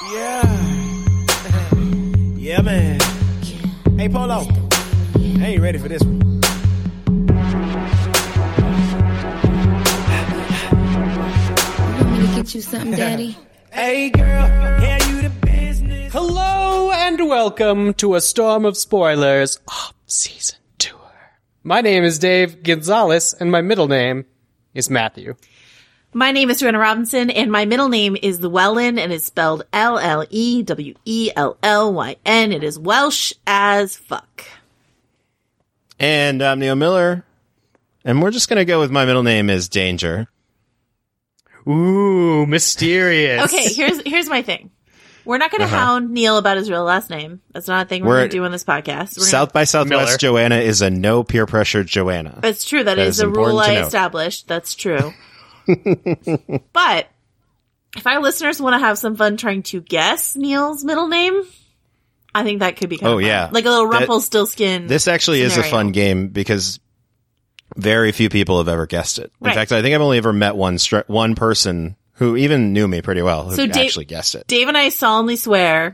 Yeah. Yeah, man. Hey, Polo. I ain't ready for this one. Want me to get you something, Daddy? Hey, girl. Yeah, you the business. Hello and welcome to a storm of spoilers off-season tour. My name is Dave Gonzalez, and my middle name is Matthew. My name is Joanna Robinson, and my middle name is Llewellyn, and it's spelled Llewellyn. It is Welsh as fuck. And I'm Neil Miller, and we're just going to go with my middle name is Danger. Ooh, mysterious. Okay, here's my thing. We're not going to hound Neil about his real last name. That's not a thing we're going to do on this podcast. South by Southwest Miller. Joanna is a no peer pressure Joanna. That's true. That is a rule I established. That's true. But if our listeners want to have some fun trying to guess Neil's middle name, I think that could be kind of fun. Yeah. Like a little Rumpelstiltskin. This actually is a fun game because very few people have ever guessed it. In fact, I think I've only ever met one person who even knew me pretty well who actually guessed it. Dave and I solemnly swear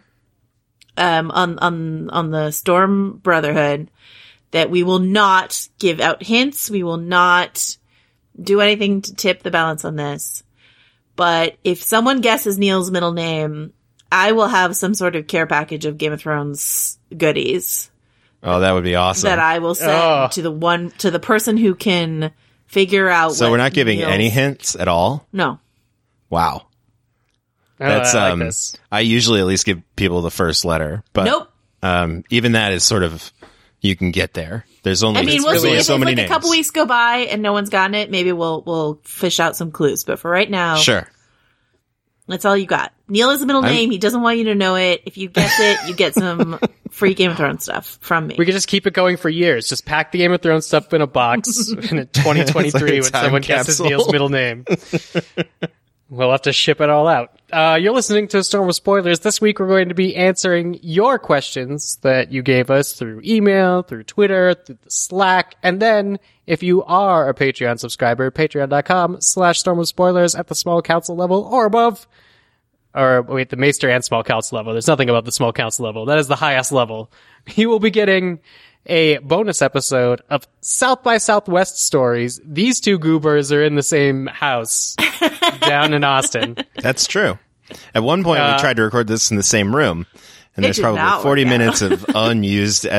on the Storm Brotherhood that we will not give out hints. We will not do anything to tip the balance on this. But if someone guesses Neil's middle name, I will have some sort of care package of Game of Thrones goodies. Oh, that would be awesome. That I will send to the person who can figure out. So we're not giving any hints at all? No. Wow. That's I like this. I usually at least give people the first letter, but Nope. Even that is sort of, you can get there. There's only, we'll see. If so many names. A couple weeks go by and no one's gotten it, maybe we'll fish out some clues. But for right now, sure, that's all you got. Neil is a middle name. He doesn't want you to know it. If you guess it, you get some free Game of Thrones stuff from me. We could just keep it going for years. Just pack the Game of Thrones stuff in a box in 2023 when someone guesses Neil's middle name. We'll have to ship it all out. You're listening to Storm of Spoilers. This week we're going to be answering your questions that you gave us through email, through Twitter, through the Slack, and then if you are a Patreon subscriber, patreon.com/Storm of Spoilers at the small council level or above. Or wait, the Maester and small council level. There's nothing about the small council level. That is the highest level. You will be getting a bonus episode of South by Southwest stories. These two goobers are in the same house down in Austin. That's true. At one point, we tried to record this in the same room, and there's probably 40 minutes of unused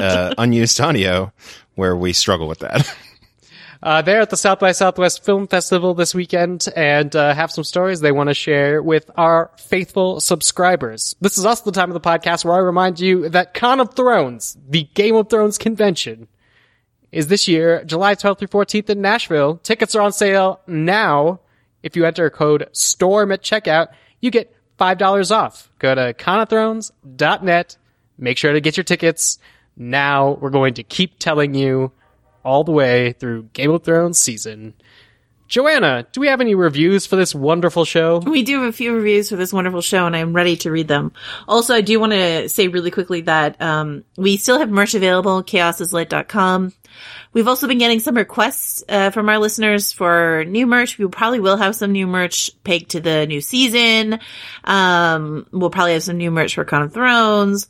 audio where we struggle with that. They're at the South by Southwest Film Festival this weekend and have some stories they want to share with our faithful subscribers. This is also the time of the podcast where I remind you that Con of Thrones, the Game of Thrones convention, is this year, July 12th through 14th in Nashville. Tickets are on sale now. If you enter code STORM at checkout, you get $5 off. Go to conofthrones.net. Make sure to get your tickets. Now we're going to keep telling you all the way through Game of Thrones season. Joanna, do we have any reviews for this wonderful show? We do have a few reviews for this wonderful show, and I'm ready to read them. Also, I do want to say really quickly that we still have merch available, chaosislit.com. We've also been getting some requests from our listeners for new merch. We probably will have some new merch pegged to the new season. We'll probably have some new merch for Con of Thrones.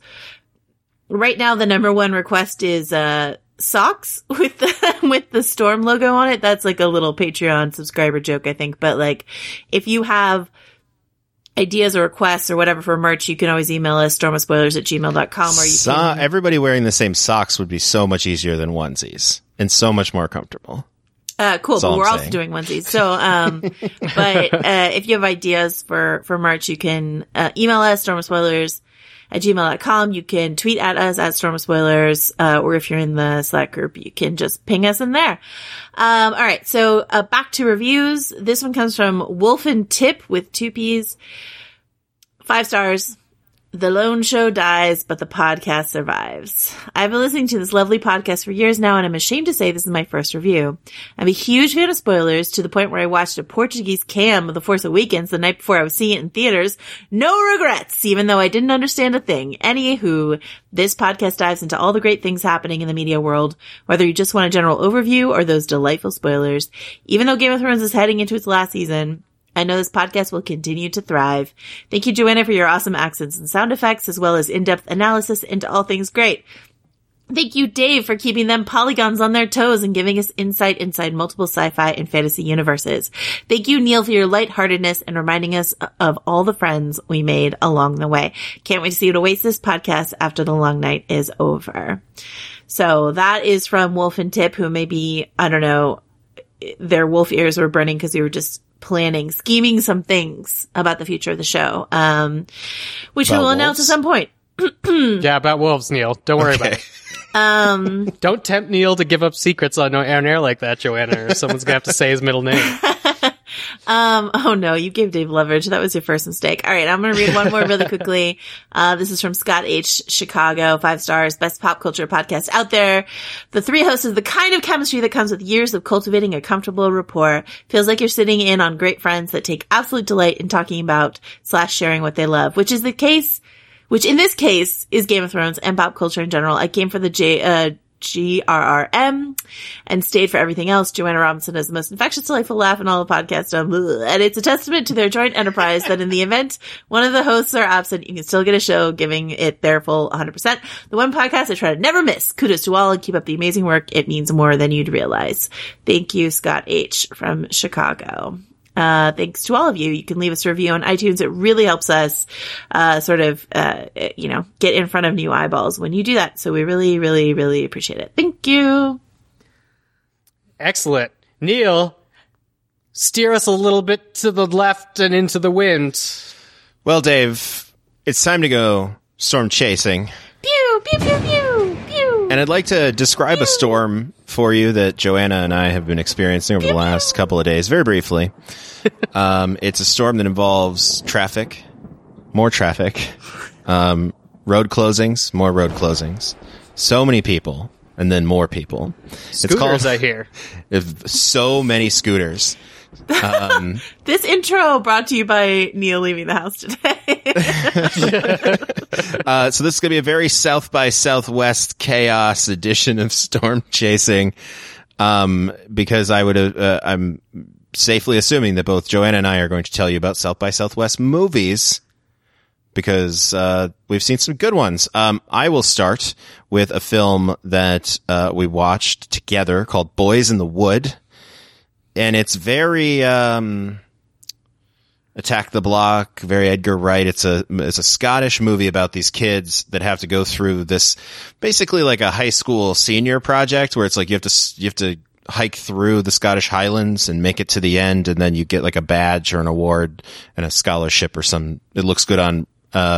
Right now, the number one request is socks with the Storm logo on it. That's like a little Patreon subscriber joke, I think. But like, if you have ideas or requests or whatever for merch, you can always email us stormofspoilers@gmail.com, or you can... Everybody wearing the same socks would be so much easier than onesies and so much more comfortable. Cool, but we're also doing onesies. So, but if you have ideas for merch, you can email us stormofspoilers@gmail.com. You can tweet at us at Storm of Spoilers, or if you're in the Slack group, you can just ping us in there. All right. So, back to reviews. This one comes from Wolf and Tip with 2 P's. 5 stars. The lone show dies, but the podcast survives. I've been listening to this lovely podcast for years now, and I'm ashamed to say this is my first review. I'm a huge fan of spoilers, to the point where I watched a Portuguese cam of The Force Awakens the night before I was seeing it in theaters. No regrets, even though I didn't understand a thing. Anywho, this podcast dives into all the great things happening in the media world, whether you just want a general overview or those delightful spoilers. Even though Game of Thrones is heading into its last season, I know this podcast will continue to thrive. Thank you, Joanna, for your awesome accents and sound effects, as well as in-depth analysis into all things great. Thank you, Dave, for keeping them polygons on their toes and giving us insight inside multiple sci-fi and fantasy universes. Thank you, Neil, for your lightheartedness and reminding us of all the friends we made along the way. Can't wait to see you at Oasis podcast after the long night is over. So that is from Wolf and Tip, who maybe, I don't know, their wolf ears were burning because we were just scheming some things about the future of the show, which we will announce at some point. Yeah, about wolves, Neil. Don't worry about it. Don't tempt Neil to give up secrets on air like that, Joanna, or someone's gonna have to say his middle name. Oh no, you gave Dave leverage. That was your first mistake. All right, I'm going to read one more really quickly. This is from Scott H. Chicago, 5 stars, best pop culture podcast out there. The 3 hosts is the kind of chemistry that comes with years of cultivating a comfortable rapport. Feels like you're sitting in on great friends that take absolute delight in talking about / sharing what they love, which in this case is Game of Thrones and pop culture in general. I came for the GRRM and stayed for everything else. Joanna Robinson has the most infectious, delightful laugh in all the podcasts. And it's a testament to their joint enterprise that in the event one of the hosts are absent, you can still get a show giving it their full 100%. The one podcast I try to never miss. Kudos to all and keep up the amazing work. It means more than you'd realize. Thank you, Scott H. from Chicago. Thanks to all of you. You can leave us a review on iTunes. It really helps us, get in front of new eyeballs when you do that. So we really, really, really appreciate it. Thank you. Excellent. Neil, steer us a little bit to the left and into the wind. Well, Dave, it's time to go storm chasing. Pew, pew, pew, pew, pew. And I'd like to describe a storm for you that Joanna and I have been experiencing over the last couple of days, very briefly. It's a storm that involves traffic, more traffic, road closings, more road closings, so many people, and then more people. Scooters, I hear. So many scooters. This intro brought to you by Neil leaving the house today. So this is going to be a very South by Southwest chaos edition of Storm Chasing, because I'm safely assuming that both Joanna and I are going to tell you about South by Southwest movies, because we've seen some good ones. I will start with a film that we watched together called Boys in the Wood. And it's very Attack the Block, very Edgar Wright. It's a Scottish movie about these kids that have to go through this, basically like a high school senior project, where it's like you have to hike through the Scottish Highlands and make it to the end, and then you get like a badge or an award and a scholarship or some. It looks good on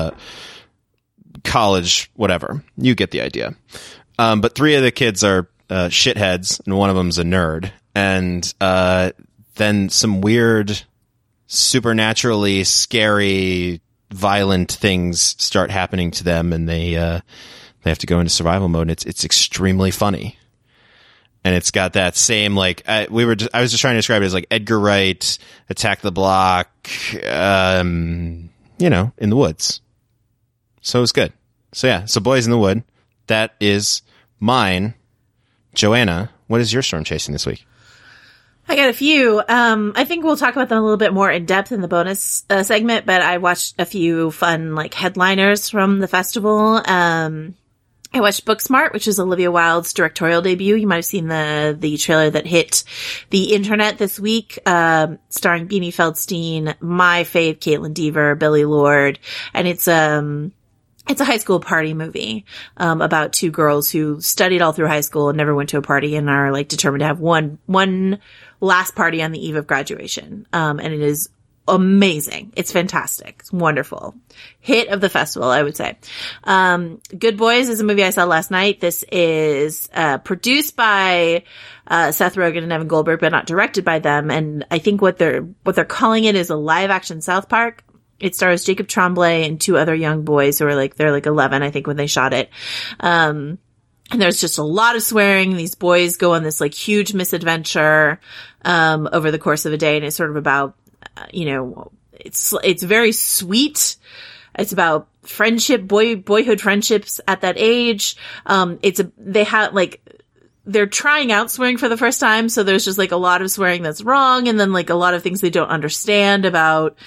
college, whatever. You get the idea. But 3 of the kids are shitheads, and one of them's a nerd. And then some weird, supernaturally scary, violent things start happening to them, and they have to go into survival mode. And it's extremely funny, and it's got that same I was just trying to describe it as like Edgar Wright, Attack the Block, in the woods. So it's good. So yeah, so Boys in the Wood. That is mine. Joanna, what is your storm chasing this week? I got a few. I think we'll talk about them a little bit more in depth in the bonus segment, but I watched a few fun headliners from the festival. I watched Booksmart, which is Olivia Wilde's directorial debut. You might have seen the trailer that hit the internet this week, starring Beanie Feldstein, my fave Caitlin Dever, Billy Lord, and it's a high school party movie, about 2 girls who studied all through high school and never went to a party and are determined to have one last party on the eve of graduation. And it is amazing. It's fantastic. It's wonderful. Hit of the festival, I would say. Good Boys is a movie I saw last night. This is, produced by, Seth Rogen and Evan Goldberg, but not directed by them. And I think what they're calling it is a live action South Park. It stars Jacob Tremblay and 2 other young boys who are they're 11, I think, when they shot it. And there's just a lot of swearing. These boys go on this huge misadventure, over the course of a day. And it's sort of about, it's very sweet. It's about friendship, boyhood friendships at that age. they're trying out swearing for the first time, so there's just like a lot of swearing that's wrong, and then like a lot of things they don't understand about,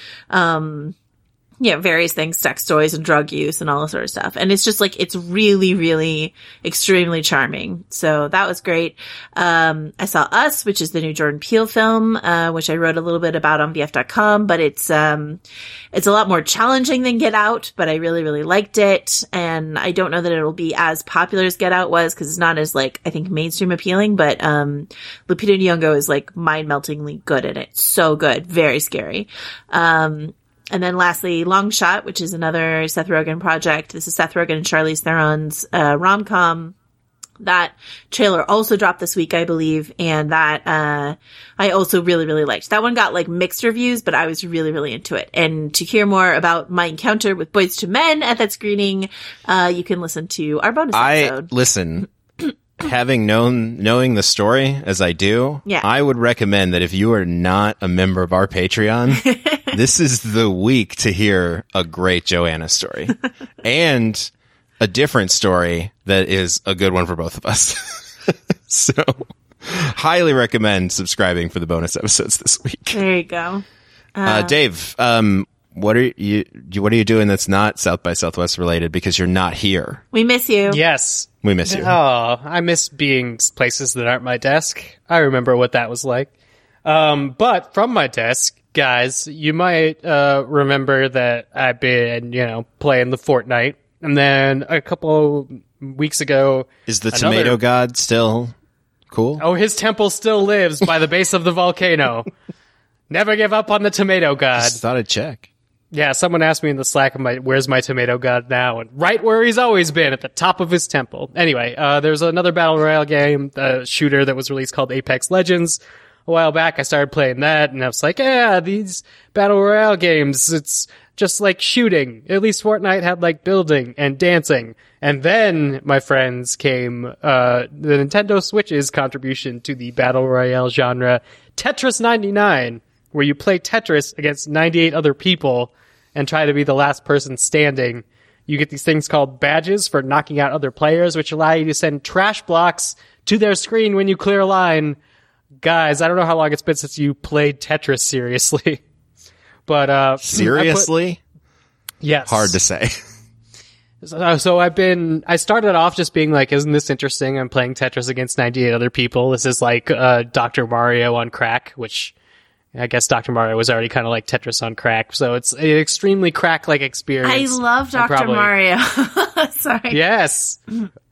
various things, sex toys and drug use and all this sort of stuff. And it's just like, it's really, really extremely charming. So that was great. I saw Us, which is the new Jordan Peele film, which I wrote a little bit about on VF.com, but it's a lot more challenging than Get Out, but I really, really liked it. And I don't know that it'll be as popular as Get Out was, because it's not as like, I think, mainstream appealing, but, Lupita Nyong'o is like mind-meltingly good in it. So good. Very scary. And then lastly, Long Shot, which is another Seth Rogen project. This is Seth Rogen and Charlize Theron's rom-com. That trailer also dropped this week, I believe, and that I also really, really liked. That one got like mixed reviews, but I was really, really into it. And to hear more about my encounter with Boyz II Men at that screening, you can listen to our bonus episode. Listen. Having knowing the story as I do, I would recommend that if you are not a member of our Patreon, this is the week to hear a great Joanna story and a different story that is a good one for both of us. So highly recommend subscribing for the bonus episodes this week. There you go. Dave, what are you doing that's not South by Southwest related, because you're not here? We miss you. Yes. We miss you. Oh, I miss being places that aren't my desk. I remember what that was like. But from my desk, guys, you might remember that I've been, playing the Fortnite. And then a couple weeks ago... Is the tomato god still cool? Oh, his temple still lives by the base of the volcano. Never give up on the tomato god. Just thought I'd check. Yeah, someone asked me in the Slack, where's my tomato god now? And right where he's always been, at the top of his temple. Anyway, there's another Battle Royale game, shooter that was released called Apex Legends. A while back, I started playing that, and I was like, yeah, these Battle Royale games, it's just like shooting. At least Fortnite had like building and dancing. And then, my friends, came the Nintendo Switch's contribution to the Battle Royale genre, Tetris 99, where you play Tetris against 98 other people and try to be the last person standing. You get these things called badges for knocking out other players, which allow you to send trash blocks to their screen when you clear a line. Guys, I don't know how long it's been since you played Tetris seriously. But seriously? Yes. Hard to say. So I started off just being like, isn't this interesting? I'm playing Tetris against 98 other people. This is like Dr. Mario on crack, which I guess Dr. Mario was already kind of like Tetris on crack. So it's an extremely crack-like experience. I love Dr. Mario. Sorry. Yes.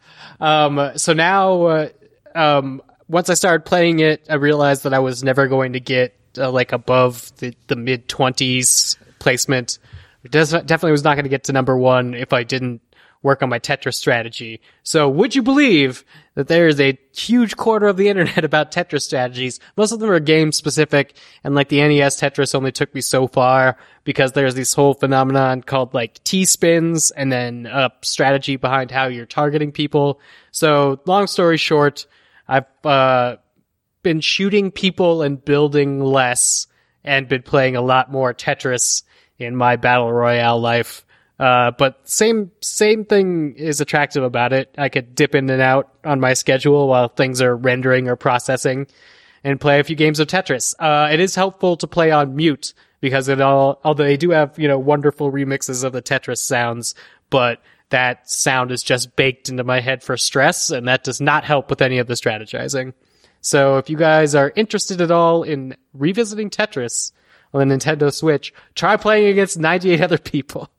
So now, once I started playing it, I realized that I was never going to get like above the mid-20s placement. It definitely was not going to get to number one if I didn't work on my Tetris strategy. So would you believe that there is a huge quarter of the internet about Tetris strategies? Most of them are game specific, and like the NES Tetris only took me so far because there's this whole phenomenon called like T-spins and then a strategy behind how you're targeting people. So long story short, I've been shooting people and building less and been playing a lot more Tetris in my Battle Royale life. But same thing is attractive about it. I could dip in and out on my schedule while things are rendering or processing and play a few games of Tetris. It is helpful to play on mute because although they do have, wonderful remixes of the Tetris sounds, but that sound is just baked into my head for stress, and that does not help with any of the strategizing. So if you guys are interested at all in revisiting Tetris on the Nintendo Switch, try playing against 98 other people.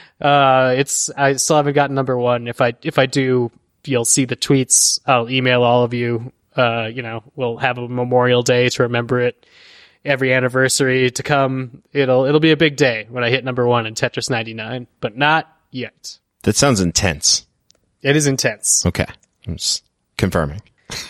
I still haven't gotten number one. If I do, you'll see the tweets. I'll email all of you. We'll have a Memorial Day to remember it. Every anniversary to come. It'll be a big day when I hit number one in Tetris 99, but not yet. That sounds intense. It is intense. Okay. I'm just confirming.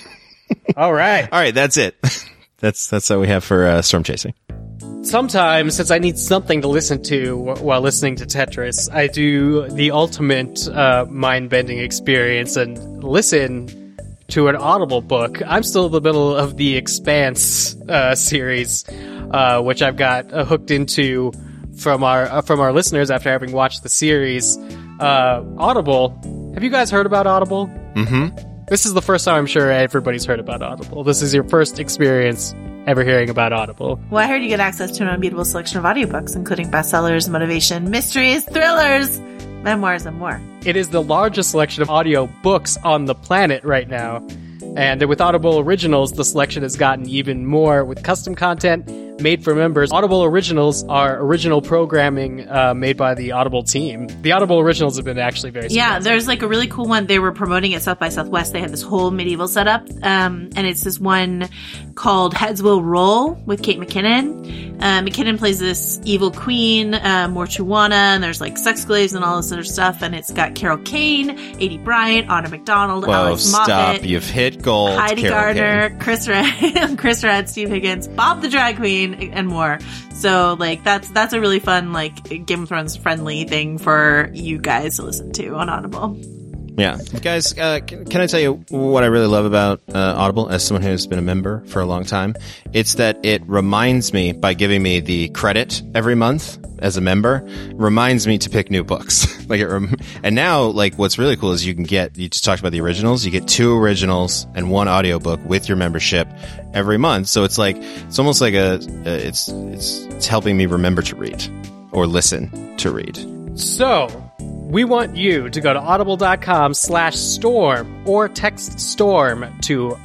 All right. All right. That's it. That's all we have for Storm Chasing. Sometimes, since I need something to listen to while listening to Tetris, I do the ultimate mind-bending experience and listen to an Audible book. I'm still in the middle of the Expanse series, which I've got hooked into from our listeners after having watched the series. Audible. Have you guys heard about Audible? Mm-hmm. This is the first time I'm sure everybody's heard about Audible. This is your first experience ever hearing about Audible. Well, I heard you get access to an unbeatable selection of audiobooks, including bestsellers, motivation, mysteries, thrillers, memoirs, and more. It is the largest selection of audio books on the planet right now. And with Audible Originals, the selection has gotten even more with custom content made for members. Audible Originals are original programming made by the Audible team. The Audible Originals have been actually very successful. Yeah, there's like a really cool one. They were promoting at South by Southwest. They had this whole medieval setup. And it's this one called Heads Will Roll with Kate McKinnon. McKinnon plays this evil queen, Mortuana, and there's like sex slaves and all this other stuff. And it's got Carol Kane, A.D. Bryant, Anna McDonald, Alex Moffat. Stop. You've hit gold. Heidi Carol Gardner, Kane. Chris Redd, Steve Higgins, Bob the Drag Queen, and more. So, like, that's a really fun, like, Game of Thrones friendly thing for you guys to listen to on Audible. Yeah. Guys, can I tell you what I really love about Audible as someone who's been a member for a long time? It's that it reminds me, by giving me the credit every month as a member, reminds me to pick new books. And now, like, what's really cool is you just talked about the originals, you get 2 originals and 1 audiobook with your membership every month. So it's like, it's almost like it's helping me remember to read or listen to read. So, we want you to go to audible.com/storm or text STORM to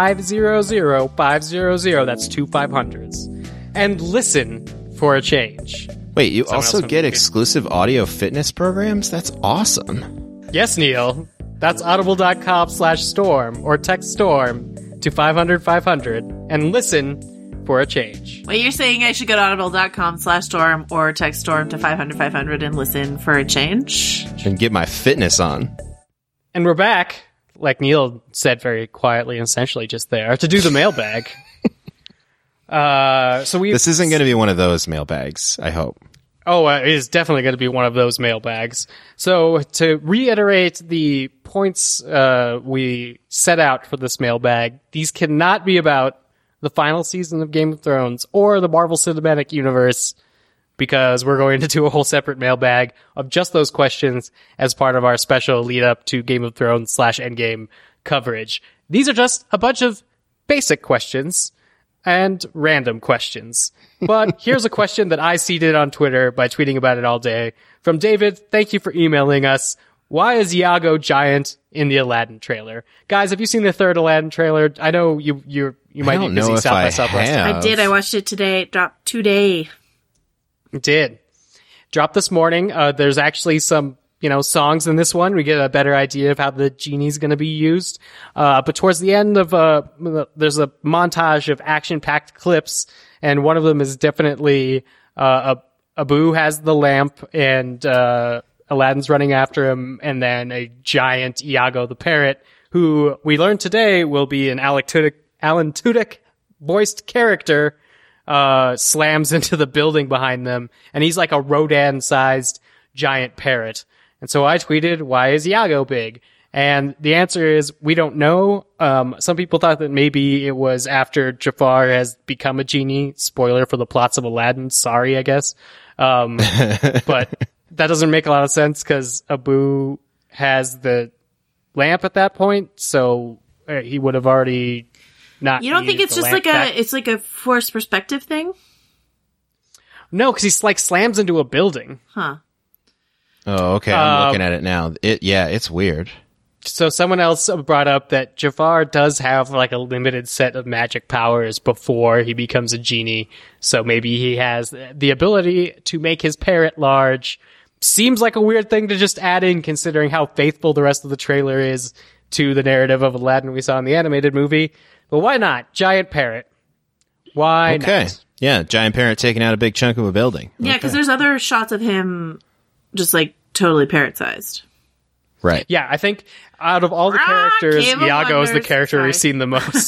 500-500, that's 2 500s, and listen for a change. Wait, you also get exclusive audio fitness programs? That's awesome. Yes, Neil. That's audible.com/storm or text STORM to 500-500 and listen for a change. Wait, you're saying I should go to audible.com/storm or text STORM to 500-500 and listen for a change? And get my fitness on. And we're back, like Neil said very quietly and essentially just there, to do the mailbag. This isn't going to be one of those mailbags, I hope. Oh, it is definitely going to be one of those mailbags. So to reiterate the points we set out for this mailbag, these cannot be about the final season of Game of Thrones or the Marvel Cinematic Universe, because we're going to do a whole separate mailbag of just those questions as part of our special lead up to Game of Thrones /Endgame coverage. These are just a bunch of basic questions and random questions. But here's a question that I seeded on Twitter by tweeting about it all day. From David, thank you for emailing us. Why is Iago giant in the Aladdin trailer? Guys, have you seen the third Aladdin trailer? I know you might be busy South by Southwest. I did. I watched it today. It dropped today. It did. Dropped this morning. There's actually some, songs in this one. We get a better idea of how the genie's going to be used. But towards the end of, there's a montage of action-packed clips, and one of them is definitely, Abu has the lamp, and, Aladdin's running after him, and then a giant Iago the parrot, who we learned today will be an Alan Tudyk voiced character, slams into the building behind them, and he's like a Rodan-sized giant parrot. And so I tweeted, why is Iago big? And the answer is, we don't know. Some people thought that maybe it was after Jafar has become a genie. Spoiler for the plots of Aladdin. Sorry, I guess. But that doesn't make a lot of sense because Abu has the lamp at that point, so he would have already not. You don't think it's just like it's like a forced perspective thing? No, because he's like slams into a building. Huh. Oh, okay. I'm looking at it now. It's weird. So someone else brought up that Jafar does have like a limited set of magic powers before he becomes a genie. So maybe he has the ability to make his parrot large. Seems like a weird thing to just add in, considering how faithful the rest of the trailer is to the narrative of Aladdin we saw in the animated movie. But why not? Giant parrot. Why not? Yeah, giant parrot taking out a big chunk of a building. Yeah, because there's other shots of him just like totally parrot-sized. Right. Yeah, I think out of all the characters, Iago is the character we've seen the most.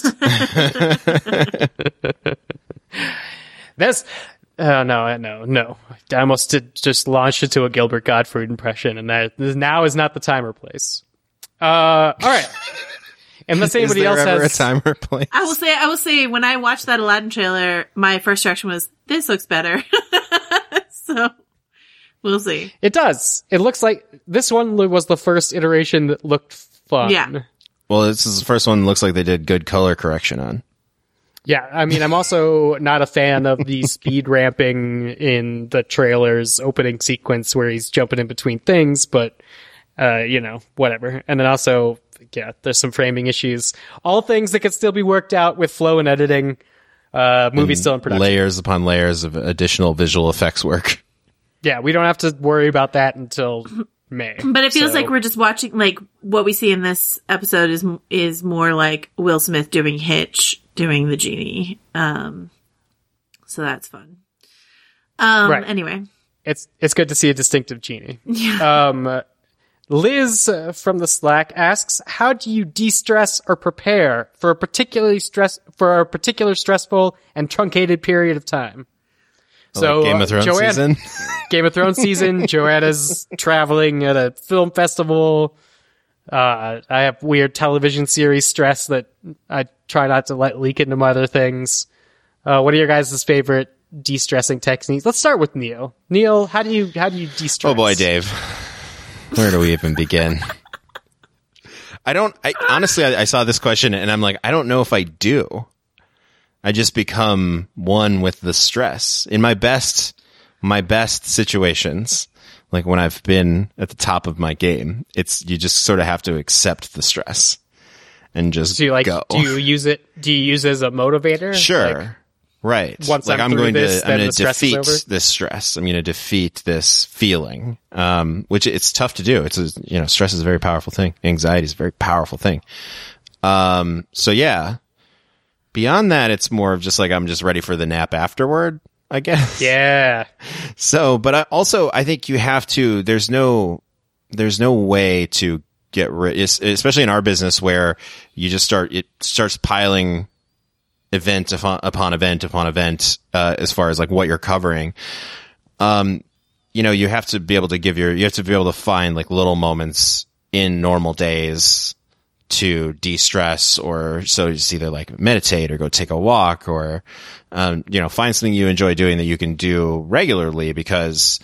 No. I almost just launched into a Gilbert Gottfried impression, and that now is not the time or place. All right. Unless anybody else has a time or place. I will say, when I watched that Aladdin trailer, my first reaction was, this looks better. So, we'll see. It does. It looks like this one was the first iteration that looked fun. Yeah. Well, this is the first one that looks like they did good color correction on. Yeah, I mean, I'm also not a fan of the speed ramping in the trailer's opening sequence where he's jumping in between things, but, whatever. And then also, yeah, there's some framing issues. All things that could still be worked out with flow and editing. Movie's still in production. Layers upon layers of additional visual effects work. Yeah, we don't have to worry about that until May. But it feels like we're just watching, like, what we see in this episode is more like Will Smith doing Hitch, doing the genie. So that's fun. Right. Anyway. It's good to see a distinctive genie. Yeah. Liz from the Slack asks, how do you de-stress or prepare for a particular stressful and truncated period of time? So Game of Thrones season. Game of Thrones season. Joanna's traveling at a film festival. I have weird television series stress that I try not to let leak into my other things. What are your guys' favorite de-stressing techniques? Let's start with Neil. Neil, how do you de-stress? Oh boy, Dave. Where do we even begin? Honestly, I saw this question and I'm like, I don't know if I do. I just become one with the stress. In my best situations, like when I've been at the top of my game, you just sort of have to accept the stress and just go. Do you use it as a motivator? Sure. Like, right. Once like I'm going to defeat this stress. I'm going to defeat this feeling. Which it's tough to do. Stress is a very powerful thing. Anxiety is a very powerful thing. So yeah. Beyond that, it's more of just like I'm just ready for the nap afterward, I guess. Yeah. So, but I think you have to. There's no way to get rid, especially in our business where you just it starts piling event upon event upon event, as far as like what you're covering. You have to be able to you have to be able to find like little moments in normal days to de-stress, or so just either like meditate or go take a walk or, find something you enjoy doing that you can do regularly, because,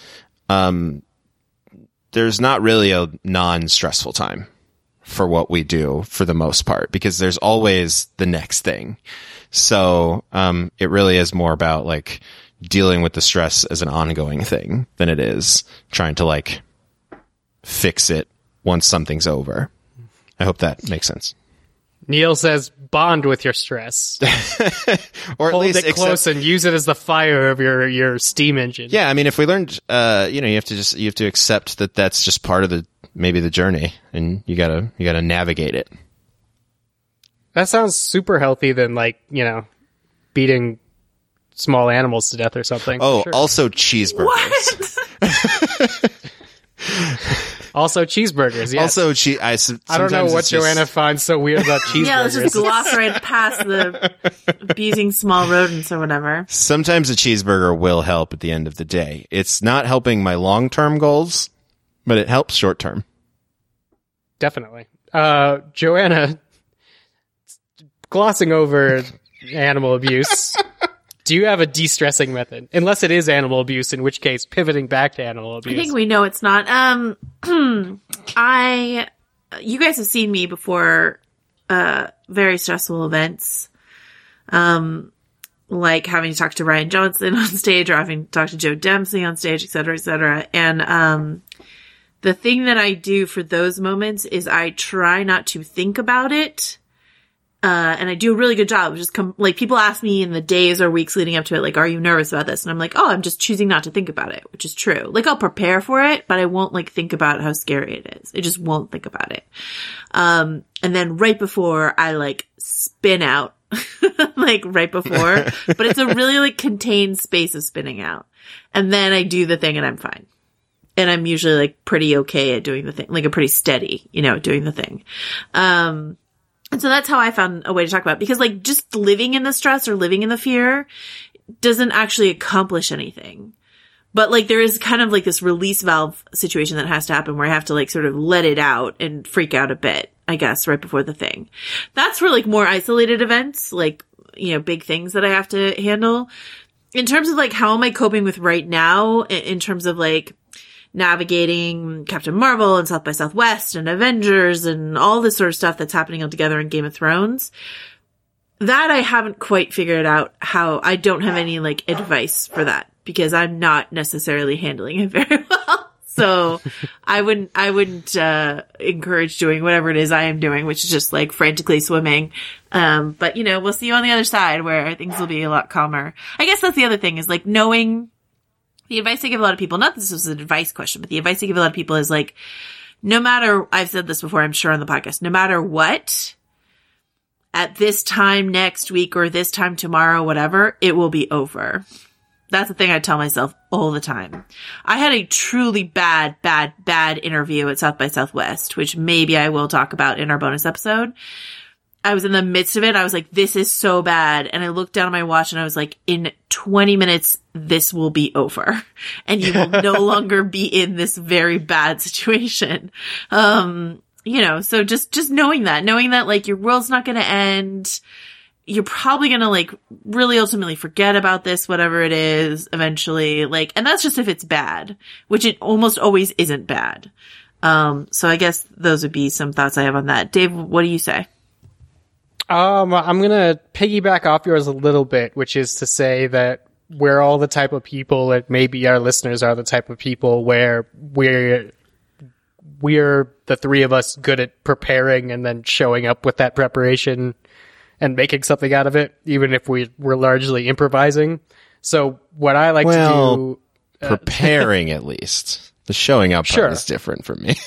there's not really a non-stressful time for what we do for the most part, because there's always the next thing. So, it really is more about like dealing with the stress as an ongoing thing than it is trying to like fix it once something's over. I hope that makes sense. Neil says, bond with your stress. Or at hold least it close and use it as the fire of your steam engine. Yeah, I mean, if we learned, you have to accept that that's just part of maybe the journey, and you gotta navigate it. That sounds super healthy than beating small animals to death or something. Oh, sure. Also cheeseburgers. What? Also cheeseburgers, yes. Also, I don't know what Joanna finds so weird about cheeseburgers. Yeah, let's just gloss right past the abusing small rodents or whatever. Sometimes a cheeseburger will help at the end of the day. It's not helping my long-term goals, but it helps short-term. Definitely. Joanna, glossing over animal abuse, do you have a de-stressing method? Unless it is animal abuse, in which case pivoting back to animal abuse. I think we know it's not. You guys have seen me before, very stressful events. Like having to talk to Ryan Johnson on stage or having to talk to Joe Dempsey on stage, et cetera, et cetera. And, the thing that I do for those moments is I try not to think about it. And I do a really good job of just people ask me in the days or weeks leading up to it, like, are you nervous about this? And I'm like, oh, I'm just choosing not to think about it, which is true. Like, I'll prepare for it, but I won't think about how scary it is. I just won't think about it. And then right before I spin out, right before, but it's a really contained space of spinning out. And then I do the thing and I'm fine. And I'm usually pretty okay at doing the thing, a pretty steady, doing the thing. And so that's how I found a way to talk about it. Because just living in the stress or living in the fear doesn't actually accomplish anything. But there is kind of this release valve situation that has to happen where I have to sort of let it out and freak out a bit, I guess, right before the thing. That's for more isolated events, big things that I have to handle. In terms of how am I coping with right now, in terms of navigating Captain Marvel and South by Southwest and Avengers and all this sort of stuff that's happening all together in Game of Thrones. That I haven't quite figured out how. I don't have any like advice for that because I'm not necessarily handling it very well. So I wouldn't encourage doing whatever it is I am doing, which is just like frantically swimming. But you know, we'll see you on the other side where things will be a lot calmer. I guess that's the other thing is like knowing the advice I give a lot of people, not that this was an advice question, but the advice I give a lot of people is like, no matter, I've said this before, I'm sure on the podcast, no matter what, at this time next week or this time tomorrow, whatever, it will be over. That's the thing I tell myself all the time. I had a truly bad interview at South by Southwest, which maybe I will talk about in our bonus episode. I was in the midst of it. I was like, this is so bad. And I looked down at my watch and I was like, in 20 minutes, this will be over. And you will no longer be in this very bad situation. You know, so just knowing that like your world's not going to end. You're probably going to like really ultimately forget about this, whatever it is eventually. Like, and that's just if it's bad, which it almost always isn't bad. So I guess those would be some thoughts I have on that. Dave, what do you say? I'm going to piggyback off yours a little bit, which is to say that we're all the type of people, and maybe our listeners are the type of people where we're the three of us good at preparing and then showing up with that preparation and making something out of it, even if we're largely improvising. So what I like to do... preparing at least. The showing up part is different for me.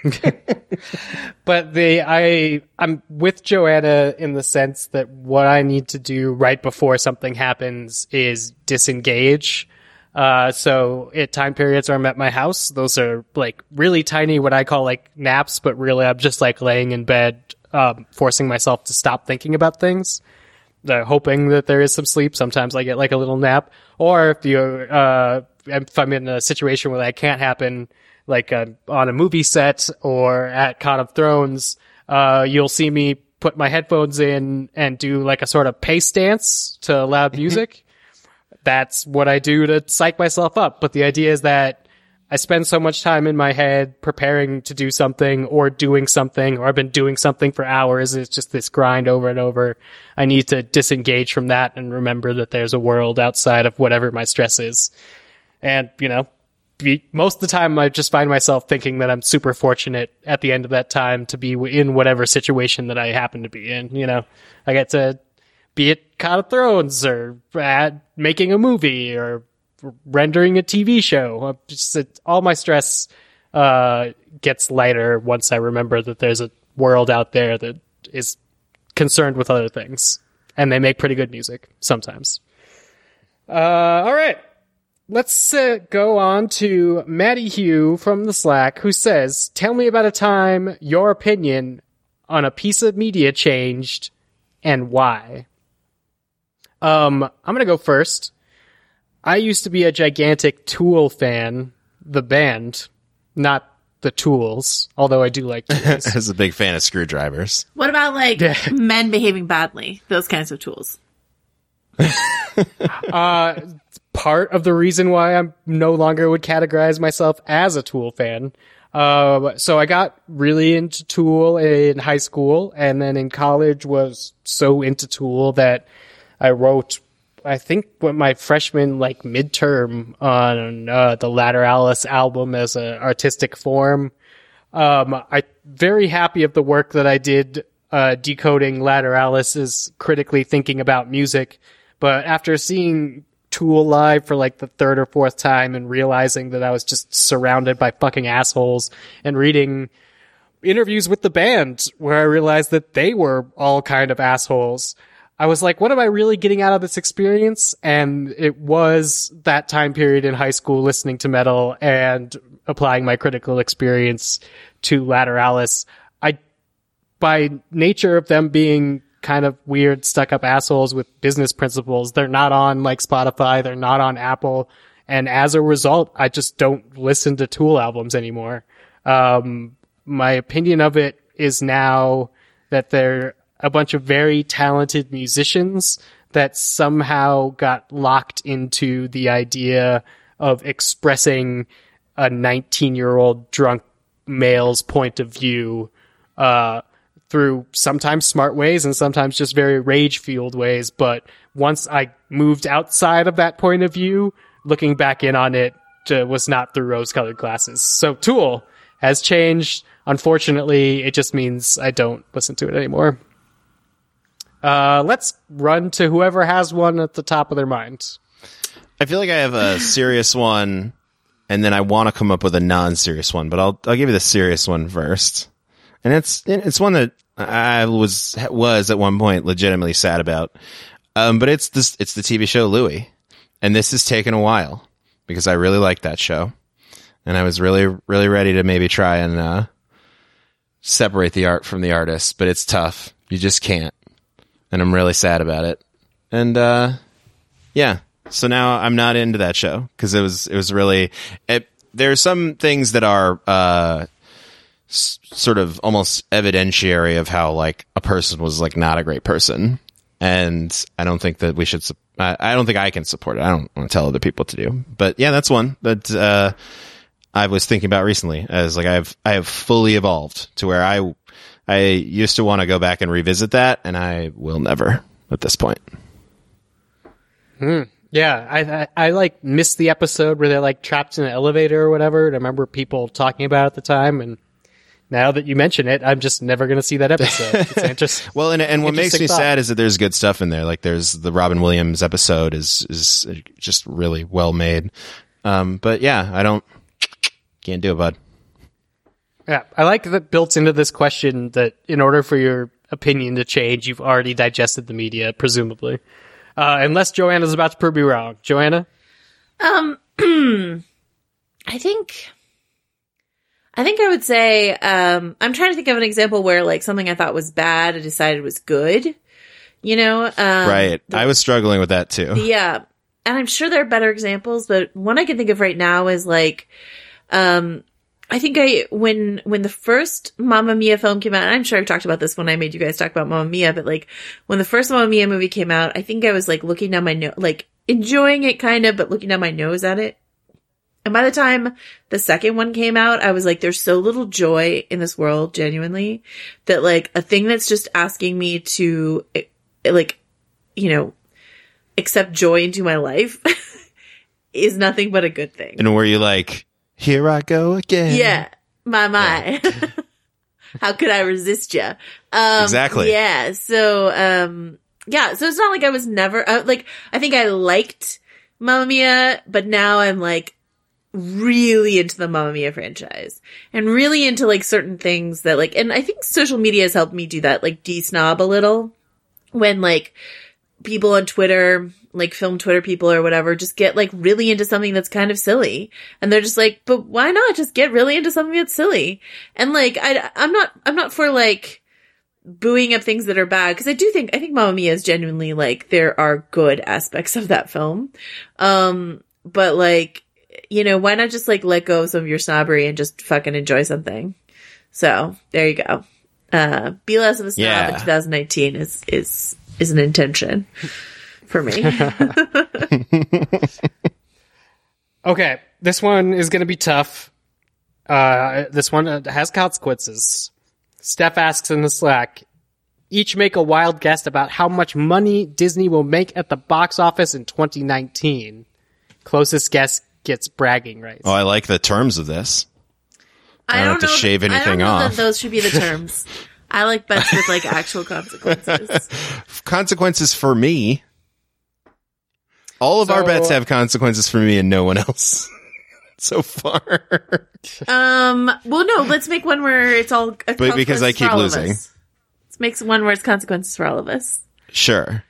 But I'm with Joanna in the sense that what I need to do right before something happens is disengage. So at time periods where I'm at my house, those are like really tiny, what I call like naps, but really I'm just like laying in bed, forcing myself to stop thinking about things, hoping that there is some sleep. Sometimes I get like a little nap, or if I'm in a situation where that can't happen, like on a movie set or at Con of Thrones, you'll see me put my headphones in and do like a sort of pace dance to loud music. That's what I do to psych myself up. But the idea is that I spend so much time in my head preparing to do something or doing something, or I've been doing something for hours. It's just this grind over and over. I need to disengage from that and remember that there's a world outside of whatever my stress is. And, you know, most of the time I just find myself thinking that I'm super fortunate at the end of that time to be in whatever situation that I happen to be in. You know, I get to be at Con of Thrones or at making a movie or rendering a TV show. All my stress gets lighter once I remember that there's a world out there that is concerned with other things. And they make pretty good music sometimes. All right. Let's go on to Maddie Hugh from the Slack, who says, tell me about a time your opinion on a piece of media changed and why. I'm going to go first. I used to be a gigantic Tool fan, the band, not the tools, although I do like tools. I was a big fan of screwdrivers. What about like men behaving badly? Those kinds of tools. Part of the reason why I no longer would categorize myself as a Tool fan. So I got really into Tool in high school, and then in college was so into Tool that I wrote, I think, my freshman like midterm on the Lateralis album as an artistic form. I'm very happy of the work that I did decoding Lateralis is critically thinking about music. But after seeing Tool live for like the third or fourth time and realizing that I was just surrounded by fucking assholes and reading interviews with the band where I realized that they were all kind of assholes, I was like, what am I really getting out of this experience? And it was that time period in high school listening to metal and applying my critical experience to Lateralis. By nature of them being kind of weird, stuck-up assholes with business principles, they're not on like Spotify, they're not on Apple, and as a result, I just don't listen to Tool albums anymore. My opinion of it is now that they're a bunch of very talented musicians that somehow got locked into the idea of expressing a 19-year-old drunk male's point of view through sometimes smart ways and sometimes just very rage-fueled ways. But once I moved outside of that point of view, looking back in on it was not through rose-colored glasses. So Tool has changed. Unfortunately, it just means I don't listen to it anymore. Let's run to whoever has one at the top of their mind. I feel like I have a serious one, and then I want to come up with a non-serious one, but I'll give you the serious one first. And it's one that I was at one point legitimately sad about. But it's the TV show Louie. And this has taken a while because I really liked that show. And I was really, really ready to maybe try and separate the art from the artist, but it's tough. You just can't. And I'm really sad about it. And yeah. So now I'm not into that show because it was really there are some things that are sort of almost evidentiary of how like a person was like not a great person, and I don't think that we should. I don't think I can support it. I don't want to tell other people to do, but yeah, that's one that I was thinking about recently. As like I have fully evolved to where I used to want to go back and revisit that, and I will never at this point. Yeah, I like missed the episode where they're like trapped in an elevator or whatever. And I remember people talking about it at the time, and now that you mention it, I'm just never going to see that episode. It's interesting. Well, and what makes me sad is that there's good stuff in there. Like there's the Robin Williams episode is just really well made. But yeah, can't do it, bud. Yeah, I like that built into this question that in order for your opinion to change, you've already digested the media, presumably. Unless Joanna's about to prove me wrong. Joanna? I think I would say, I'm trying to think of an example where like something I thought was bad, I decided was good, you know? Right. I was struggling with that too. Yeah. And I'm sure there are better examples, but one I can think of right now is like, I think when the first Mamma Mia film came out, and I'm sure I've talked about this when I made you guys talk about Mamma Mia, but like when the first Mamma Mia movie came out, I think I was like looking down my nose, like enjoying it kind of, but looking down my nose at it. And by the time the second one came out, I was like, there's so little joy in this world, genuinely, that like a thing that's just asking me to like, you know, accept joy into my life is nothing but a good thing. And were you like, here I go again? Yeah. My. Yeah. How could I resist you? Exactly. Yeah. So, yeah. So it's not like I was never, like, I think I liked Mamma Mia, but now I'm like really into the Mamma Mia franchise and really into like certain things that like, and I think social media has helped me do that, like de-snob a little when like people on Twitter, like film Twitter people or whatever, just get like really into something that's kind of silly. And they're just like, but why not just get really into something that's silly? And like, I'm not for like booing up things that are bad. Cause I think Mamma Mia is genuinely like, there are good aspects of that film. But like, you know, why not just like let go of some of your snobbery and just fucking enjoy something? So there you go. Be less of a snob in 2019 is an intention for me. Okay, this one is going to be tough. This one has consequences. Steph asks in the Slack, each make a wild guess about how much money Disney will make at the box office in 2019. Closest guess gets bragging rights. Oh, I like the terms of this. I don't have to shave anything off. I don't know off. that those should be the terms. I like bets with like actual consequences. Consequences for me. All of our bets have consequences for me and no one else so far. Well, no, let's make one where it's all. But because I keep losing. Let's make one where it's consequences for all of us. Sure.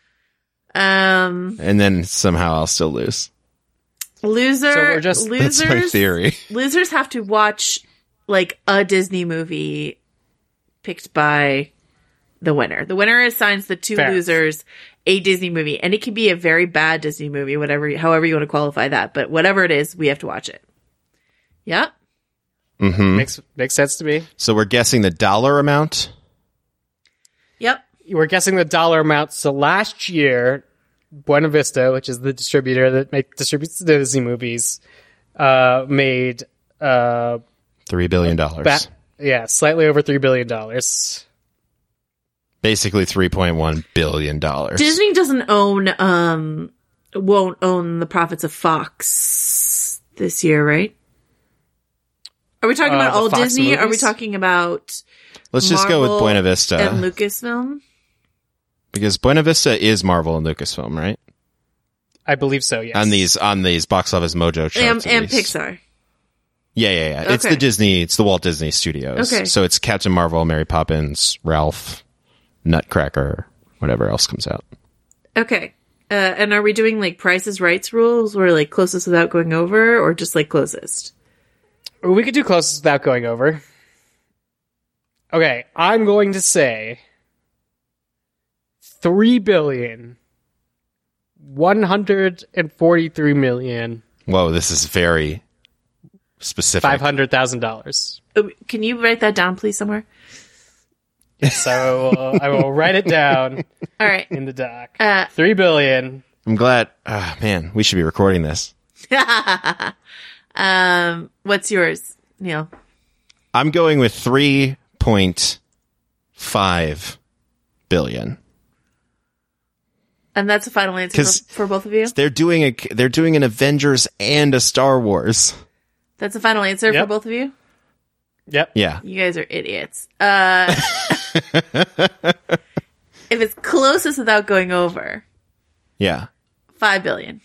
And then somehow I'll still lose. Losers. That's my theory. Losers have to watch like a Disney movie picked by the winner. The winner assigns the two losers a Disney movie, and it can be a very bad Disney movie, however you want to qualify that, but whatever it is, we have to watch it. Yeah. Mm-hmm. Makes sense to me. So we're guessing the dollar amount? Yep. We're guessing the dollar amount. So last year, Buena Vista, which is the distributor that distributes the Disney movies, made $3 billion. Slightly over $3 billion. Basically $3.1 billion. Disney doesn't won't own the profits of Fox this year, right? Are we talking about all Fox Disney? movies? Are we talking about Let's just go with Marvel Buena Vista. and Lucasfilm? Because Buena Vista is Marvel and Lucasfilm, right? I believe so, yes. On these box office mojo charts. And Pixar. Yeah. It's Okay. it's the Walt Disney Studios. Okay. So it's Captain Marvel, Mary Poppins, Ralph, Nutcracker, whatever else comes out. Okay. And are we doing like Price is Rights rules where like closest without going over or just like closest? We could do closest without going over. Okay, I'm going to say $3,143,500,000. Whoa, this is very specific. $500,000. Can you write that down, please, somewhere? So I will write it down All right. in the doc. $3 billion. I'm glad. Man, we should be recording this. What's yours, Neil? I'm going with 3.5 billion. And that's a final answer 'Cause for both of you? They're doing an Avengers and a Star Wars. That's a final answer for Yep. both of you? Yep. Yeah. You guys are idiots. If it's closest without going over, Yeah. $5 billion.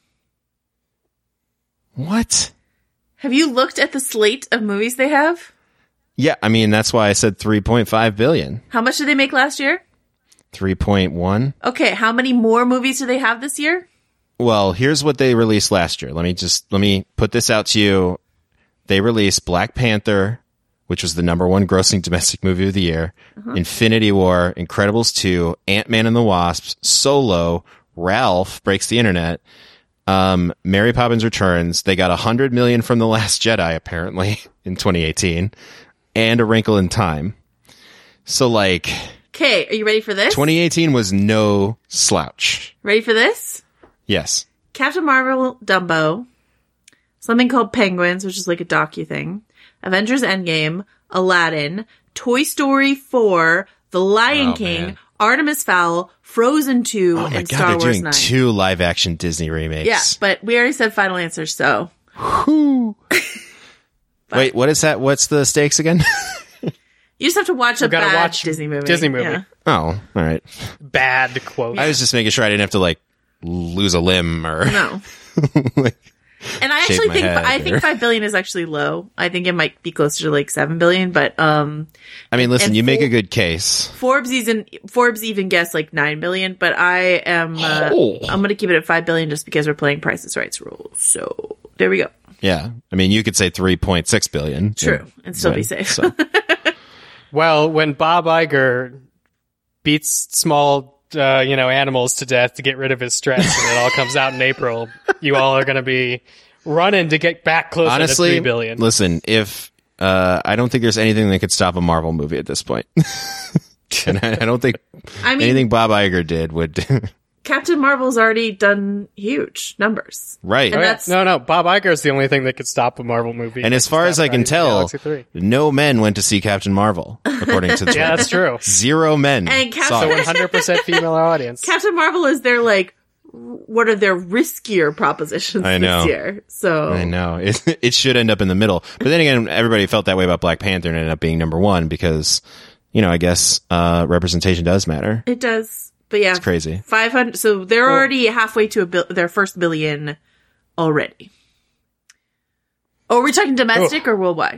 What? Have you looked at the slate of movies they have? Yeah, I mean, that's why I said 3.5 billion. How much did they make last year? 3.1. Okay, how many more movies do they have this year? Well, here's what they released last year. Let me put this out to you. They released Black Panther, which was the #1 grossing domestic movie of the year, Infinity War, Incredibles 2, Ant-Man and the Wasp, Solo, Ralph Breaks the Internet, Mary Poppins Returns. They got $100 million from The Last Jedi, apparently, in 2018, and A Wrinkle in Time. So, like, Okay, are you ready for this? 2018 was no slouch. Ready for this? Yes. Captain Marvel, Dumbo, something called Penguins, which is like a docu thing, Avengers Endgame, Aladdin, Toy Story 4, The Lion King, man. Artemis Fowl, Frozen 2, Oh my and God, Star they're Wars doing 9. 2 live-action Disney remakes. Yeah, but we already said final answer, so. Wait, what is that? What's the stakes again? You just have to watch a gotta bad watch Disney movie. Disney movie. Yeah. Oh, all right. Bad quote. I was just making sure I didn't have to, like, lose a limb or... No. like, And I Shave actually my think head I think or- $5 billion is actually low. I think it might be closer to like $7 billion, but I mean, listen, and you make a good case. Forbes even guessed like $9 billion, but I am I'm going to keep it at $5 billion just because we're playing Price is Rights rules. So there we go. Yeah. I mean, you could say 3.6 billion. True, and still be Right, safe. so. Well, when Bob Iger beats small, animals to death to get rid of his stress, and it all comes out in April, you all are going to be running to get back closer Honestly, to $3 billion. listen, if I don't think there's anything that could stop a Marvel movie at this point. And I don't think I mean, anything Bob Iger did would... Captain Marvel's already done huge numbers. right. And Oh, yeah. that's- No, Bob Iger is the only thing that could stop a Marvel movie. And as far as I can tell, no men went to see Captain Marvel, according to Yeah, that's true. 0 men And saw So it. 100% female audience. Captain Marvel is their like what are their riskier propositions I know. this year. So I know. It should end up in the middle. But then again, everybody felt that way about Black Panther and ended up being #1 because, I guess representation does matter. it does. But yeah, It's crazy. 500. So they're already halfway to their first billion already. Oh, are we talking domestic or worldwide?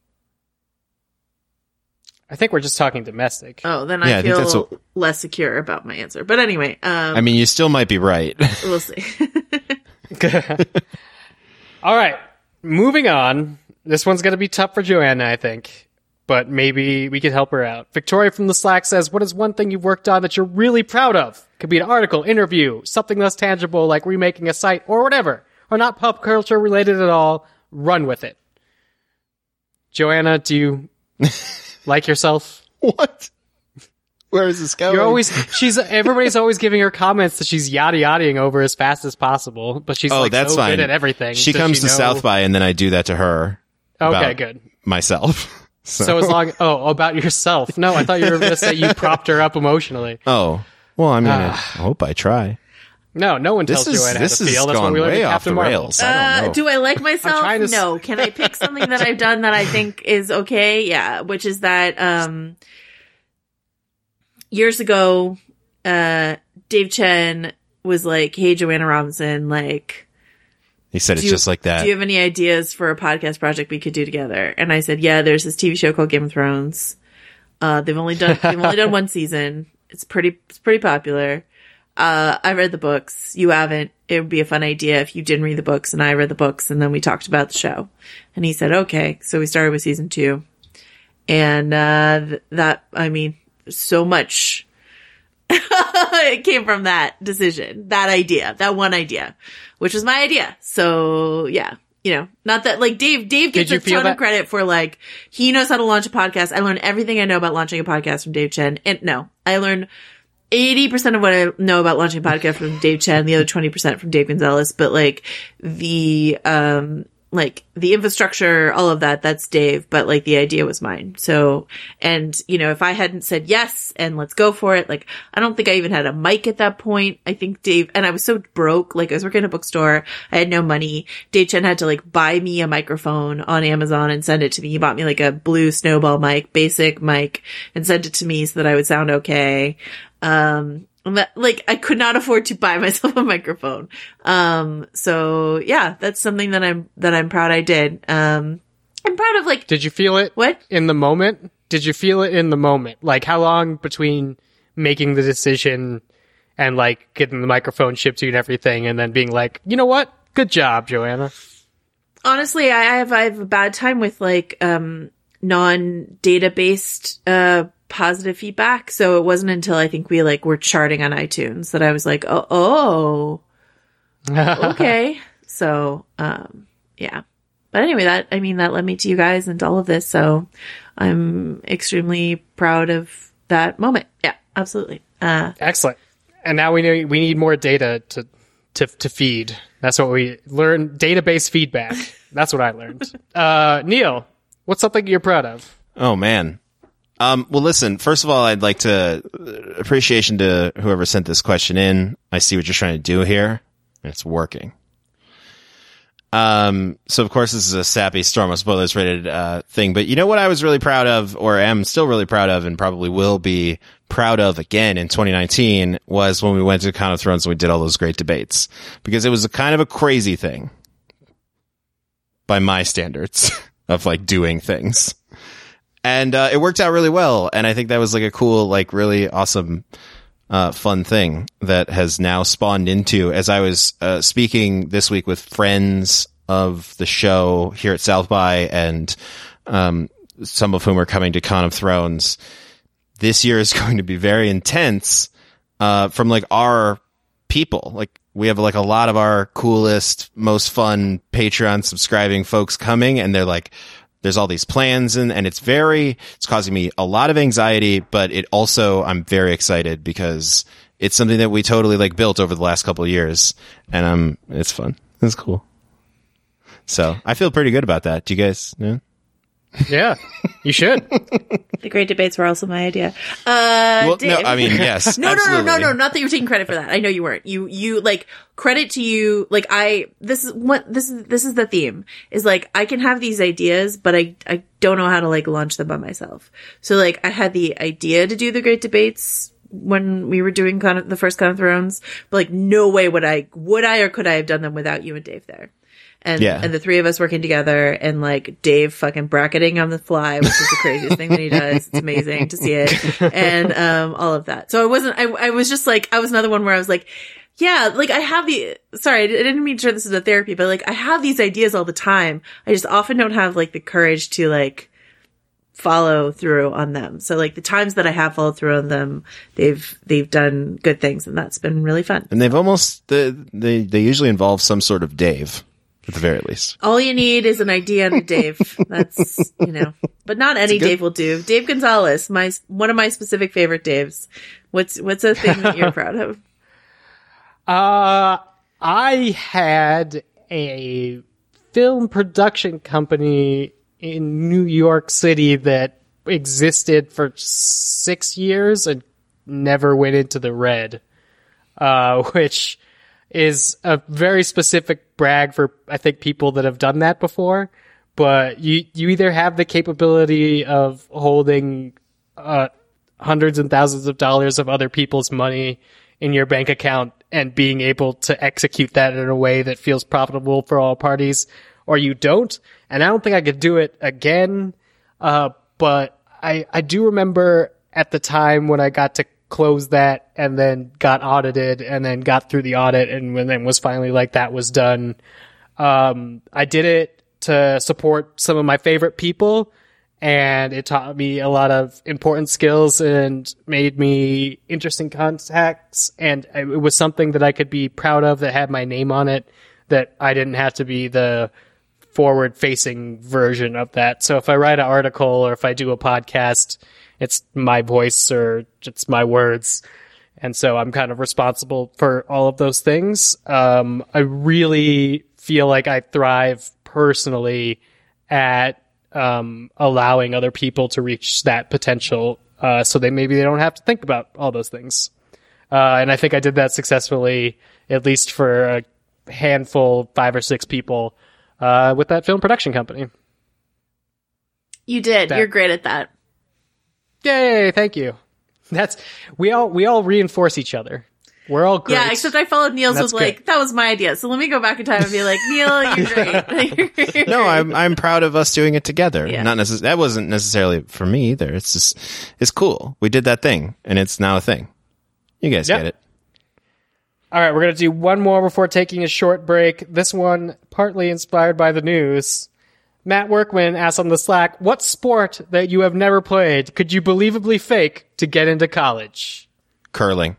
I think we're just talking domestic. Oh, then Yeah, I I think that's feel less secure about my answer. But anyway, I mean, you still might be right. we'll see. All right, moving on. This one's going to be tough for Joanna, I think, but maybe we could help her out. Victoria from the Slack says, what is one thing you've worked on that you're really proud of? Could be an article, interview, something less tangible like remaking a site or whatever, or not pop culture related at all. Run with it. Joanna, do you like yourself? What? Where is this going? Everybody's always giving her comments that she's yada-yadaing over as fast as possible, but she's that's so fine. good at everything. She comes to South by, and then I do that to her. Okay, good. Myself. So as long, about yourself. No, I thought you were going to say you propped her up emotionally. Oh, well, I mean, I hope I try. No one tells Joanna how to feel. That's what we learned in Captain Marvel. I don't know. Do I like myself? No. Can I pick something that I've done that I think is okay? Yeah, which is that years ago, Dave Chen was like, "Hey, Joanna Robinson, like." He said it just like that. Do you have any ideas for a podcast project we could do together? And I said, yeah, there's this TV show called Game of Thrones. They've only done one season. It's pretty popular. I read the books. You haven't. It would be a fun idea if you didn't read the books and I read the books and then we talked about the show. And he said, okay. So we started with season 2. And, so much it came from that decision, that one idea, which was my idea. So yeah, not that like Dave gets a ton of credit for like, he knows how to launch a podcast. I learned everything I know about launching a podcast from Dave Chen. And no, I learned 80% of what I know about launching a podcast from Dave Chen, the other 20% from Dave Gonzalez. But like the infrastructure, all of that's Dave, but like the idea was mine. So, and if I hadn't said yes and let's go for it, like I don't think I even had a mic at that point. I think Dave, and I was so broke, like I was working in a bookstore. I had no money. Dave Chen had to like buy me a microphone on Amazon and send it to me. He bought me like a blue Snowball mic, basic mic, and sent it to me so that I would sound okay. Like I could not afford to buy myself a microphone. So yeah, that's something that I'm proud I did. I'm proud of like. Did you feel it? What? In the moment? Did you feel it in the moment? Like how long between making the decision and like getting the microphone shipped to you and everything and then being like, you know what? Good job, Joanna. Honestly, I have a bad time with like, non-data based, positive feedback. So it wasn't until I think we like were charting on iTunes that I was like, oh, okay. So, yeah. But anyway, that led me to you guys and to all of this. So I'm extremely proud of that moment. Yeah, absolutely. Excellent. And now we know we need more data to feed. That's what we learned. Database feedback. That's what I learned. Neil, what's something you're proud of? Oh man. Well, listen, first of all, I'd like to appreciation to whoever sent this question in. I see what you're trying to do here, and it's working. So of course this is a sappy Storm of Spoilers rated, thing, but you know what I was really proud of, or am still really proud of, and probably will be proud of again in 2019 was when we went to Con of Thrones and we did all those great debates, because it was a kind of a crazy thing by my standards of like doing things. And, it worked out really well. And I think that was like a cool, like really awesome, fun thing that has now spawned into, as I was, speaking this week with friends of the show here at South by and, some of whom are coming to Con of Thrones. This year is going to be very intense, from like our people. Like we have like a lot of our coolest, most fun Patreon subscribing folks coming, and they're like, there's all these plans and it's causing me a lot of anxiety, but it also, I'm very excited because it's something that we totally like built over the last couple of years, and it's fun. It's cool. So I feel pretty good about that. Do you guys know? Yeah, you should. The great debates were also my idea. Well, Dave. no, I mean, yes. No, not that you're taking credit for that. I know you weren't. You like credit to you. Like this is the theme is like, I can have these ideas, but I don't know how to like launch them by myself. So like I had the idea to do the great debates when we were doing the first Con of Thrones, but like no way would I or could I have done them without you and Dave there. And the three of us working together and like Dave fucking bracketing on the fly, which is the craziest thing that he does. It's amazing to see it. And, all of that. So I was just like, I was another one where I was like, yeah, like I have sorry, I didn't mean to turn this into therapy, but like I have these ideas all the time. I just often don't have like the courage to like follow through on them. So like the times that I have followed through on them, they've done good things, and that's been really fun. And they've almost, they usually involve some sort of Dave. at the very least. All you need is an idea and a Dave. That's, but not any Dave will do. Dave Gonzalez, one of my specific favorite Daves. What's a thing that you're proud of? I had a film production company in New York City that existed for 6 years and never went into the red, which is a very specific brag for, I think, people that have done that before. But you either have the capability of holding hundreds and thousands of dollars of other people's money in your bank account and being able to execute that in a way that feels profitable for all parties, or you don't. And I don't think I could do it again. But I do remember at the time when I got to close that and then got audited and then got through the audit and when then was finally like that was done. I did it to support some of my favorite people, and it taught me a lot of important skills and made me interesting contacts. And it was something that I could be proud of that had my name on it, that I didn't have to be the forward-facing version of that. So if I write an article or if I do a podcast, it's my voice or it's my words. And so I'm kind of responsible for all of those things. I really feel like I thrive personally at allowing other people to reach that potential, so maybe they don't have to think about all those things. And I think I did that successfully, at least for a handful, 5 or 6 people, with that film production company. You did. You're great at that. Yay! Thank you. We all reinforce each other. We're all great. Yeah, except I followed Neil's with like, that was my idea. So let me go back in time and be like, Neil, you're great. No, I'm proud of us doing it together. Yeah. That wasn't necessarily for me either. It's cool. We did that thing and it's now a thing. You guys get it. All right, we're going to do one more before taking a short break. This one partly inspired by the news. Matt Workman asks on the Slack, what sport that you have never played could you believably fake to get into college? Curling.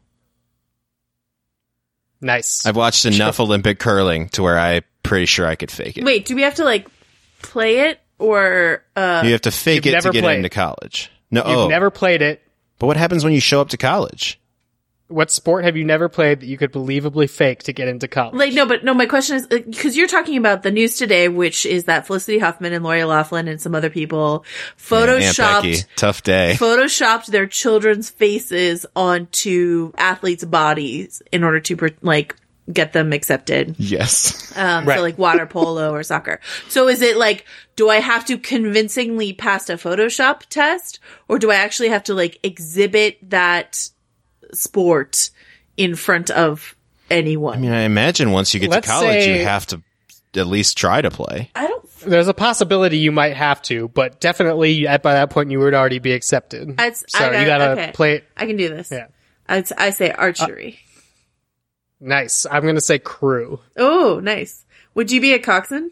Nice. I've watched enough Olympic curling to where I'm pretty sure I could fake it. Wait, do we have to like play it or you have to fake it to get into college? No, You've never played it. But what happens when you show up to college? What sport have you never played that you could believably fake to get into college? Like, no, my question is, because you're talking about the news today, which is that Felicity Huffman and Lori Loughlin and some other people photoshopped, tough day, photoshopped their children's faces onto athletes' bodies in order to like get them accepted. Yes. Right. So like water polo or soccer. So is it like, do I have to convincingly pass a Photoshop test, or do I actually have to like exhibit that sport in front of anyone? I mean, I imagine once you get to college, you have to at least try to play. There's a possibility you might have to, but definitely by that point you would already be accepted. You gotta play it. I can do this. Yeah. I say archery. Nice. I'm gonna say crew. Oh, nice. Would you be a coxswain?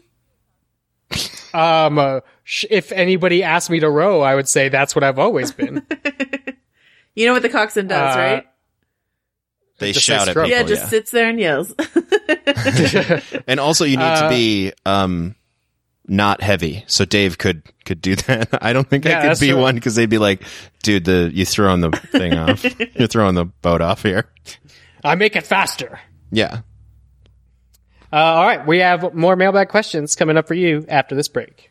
If anybody asked me to row, I would say that's what I've always been. You know what the coxswain does, right? They shout at people. Yeah, just sits there and yells. And also you need to be not heavy. So Dave could do that. I don't think I could be one because they'd be like, dude, you throwing the thing off. You're throwing the boat off here. I make it faster. Yeah. All right, we have more mailbag questions coming up for you after this break.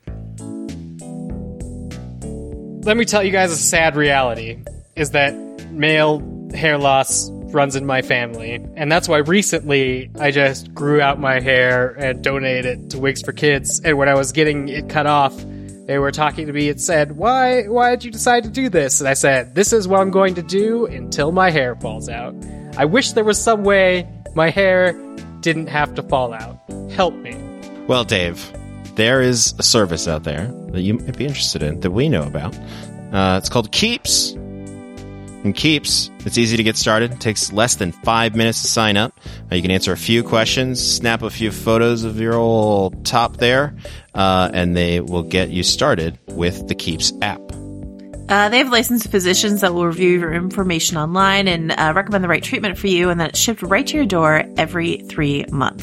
Let me tell you guys a sad reality. Is that male hair loss runs in my family. And that's why recently I just grew out my hair and donated it to Wigs for Kids. And when I was getting it cut off, they were talking to me and said, why did you decide to do this? And I said, this is what I'm going to do until my hair falls out. I wish there was some way my hair didn't have to fall out. Help me. Well, Dave, there is a service out there that you might be interested in that we know about. It's called Keeps. And Keeps, it's easy to get started. It takes less than 5 minutes to sign up. You can answer a few questions, snap a few photos of your old top there, and they will get you started with the Keeps app. They have licensed physicians that will review your information online and recommend the right treatment for you, and then it's shipped right to your door every 3 months.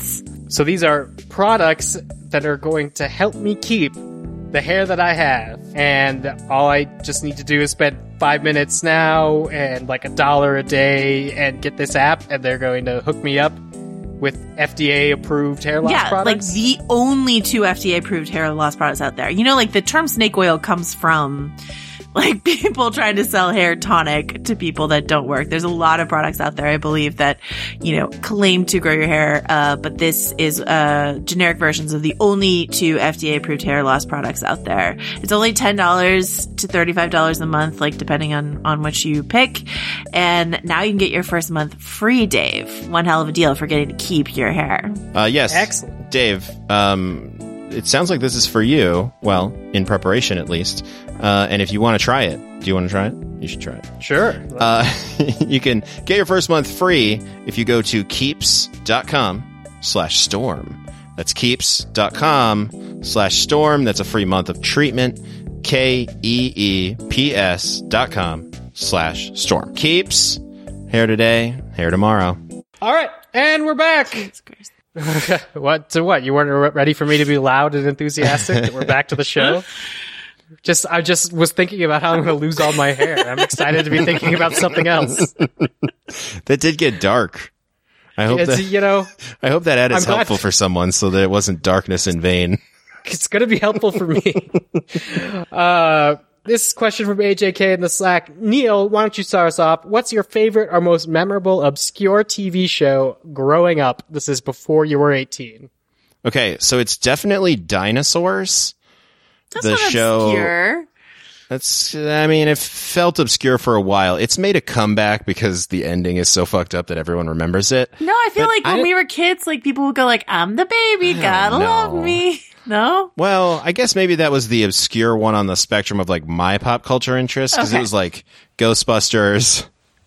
So these are products that are going to help me keep the hair that I have. And all I just need to do is spend 5 minutes now and like $1 a day and get this app, and they're going to hook me up with FDA approved hair loss products. Like the only 2 FDA approved hair loss products out there. You know, like the term snake oil comes from like people trying to sell hair tonic to people that don't work. There's a lot of products out there, I believe, that, you know, claim to grow your hair. But this is, generic versions of the only 2 FDA approved hair loss products out there. It's only $10 to $35 a month, like depending on what you pick. And now you can get your first month free, Dave. One hell of a deal for getting to keep your hair. Yes. Excellent. Dave, it sounds like this is for you. Well, in preparation at least. And if you want to try it, do you want to try it? You should try it. Sure. You can get your first month free if you go to keeps.com/storm. That's keeps.com/storm. That's a free month of treatment. KEEPS.com/storm. Keeps. Hair today, hair tomorrow. All right. And we're back. What? You weren't ready for me to be loud and enthusiastic that we're back to the show? I just was thinking about how I'm going to lose all my hair. I'm excited to be thinking about something else. That did get dark. I hope that ad is helpful for someone so that it wasn't darkness in vain. It's going to be helpful for me. This question from AJK in the Slack. Neil, why don't you start us off? What's your favorite or most memorable obscure TV show growing up? This is before you were 18. Okay, so it's definitely Dinosaurs. That's not obscure. It felt obscure for a while. It's made a comeback because the ending is so fucked up that everyone remembers it. No, I feel like when we were kids, like people would go like, I'm the baby, gotta love me. No? Well, I guess maybe that was the obscure one on the spectrum of like my pop culture interest, because it was like Ghostbusters,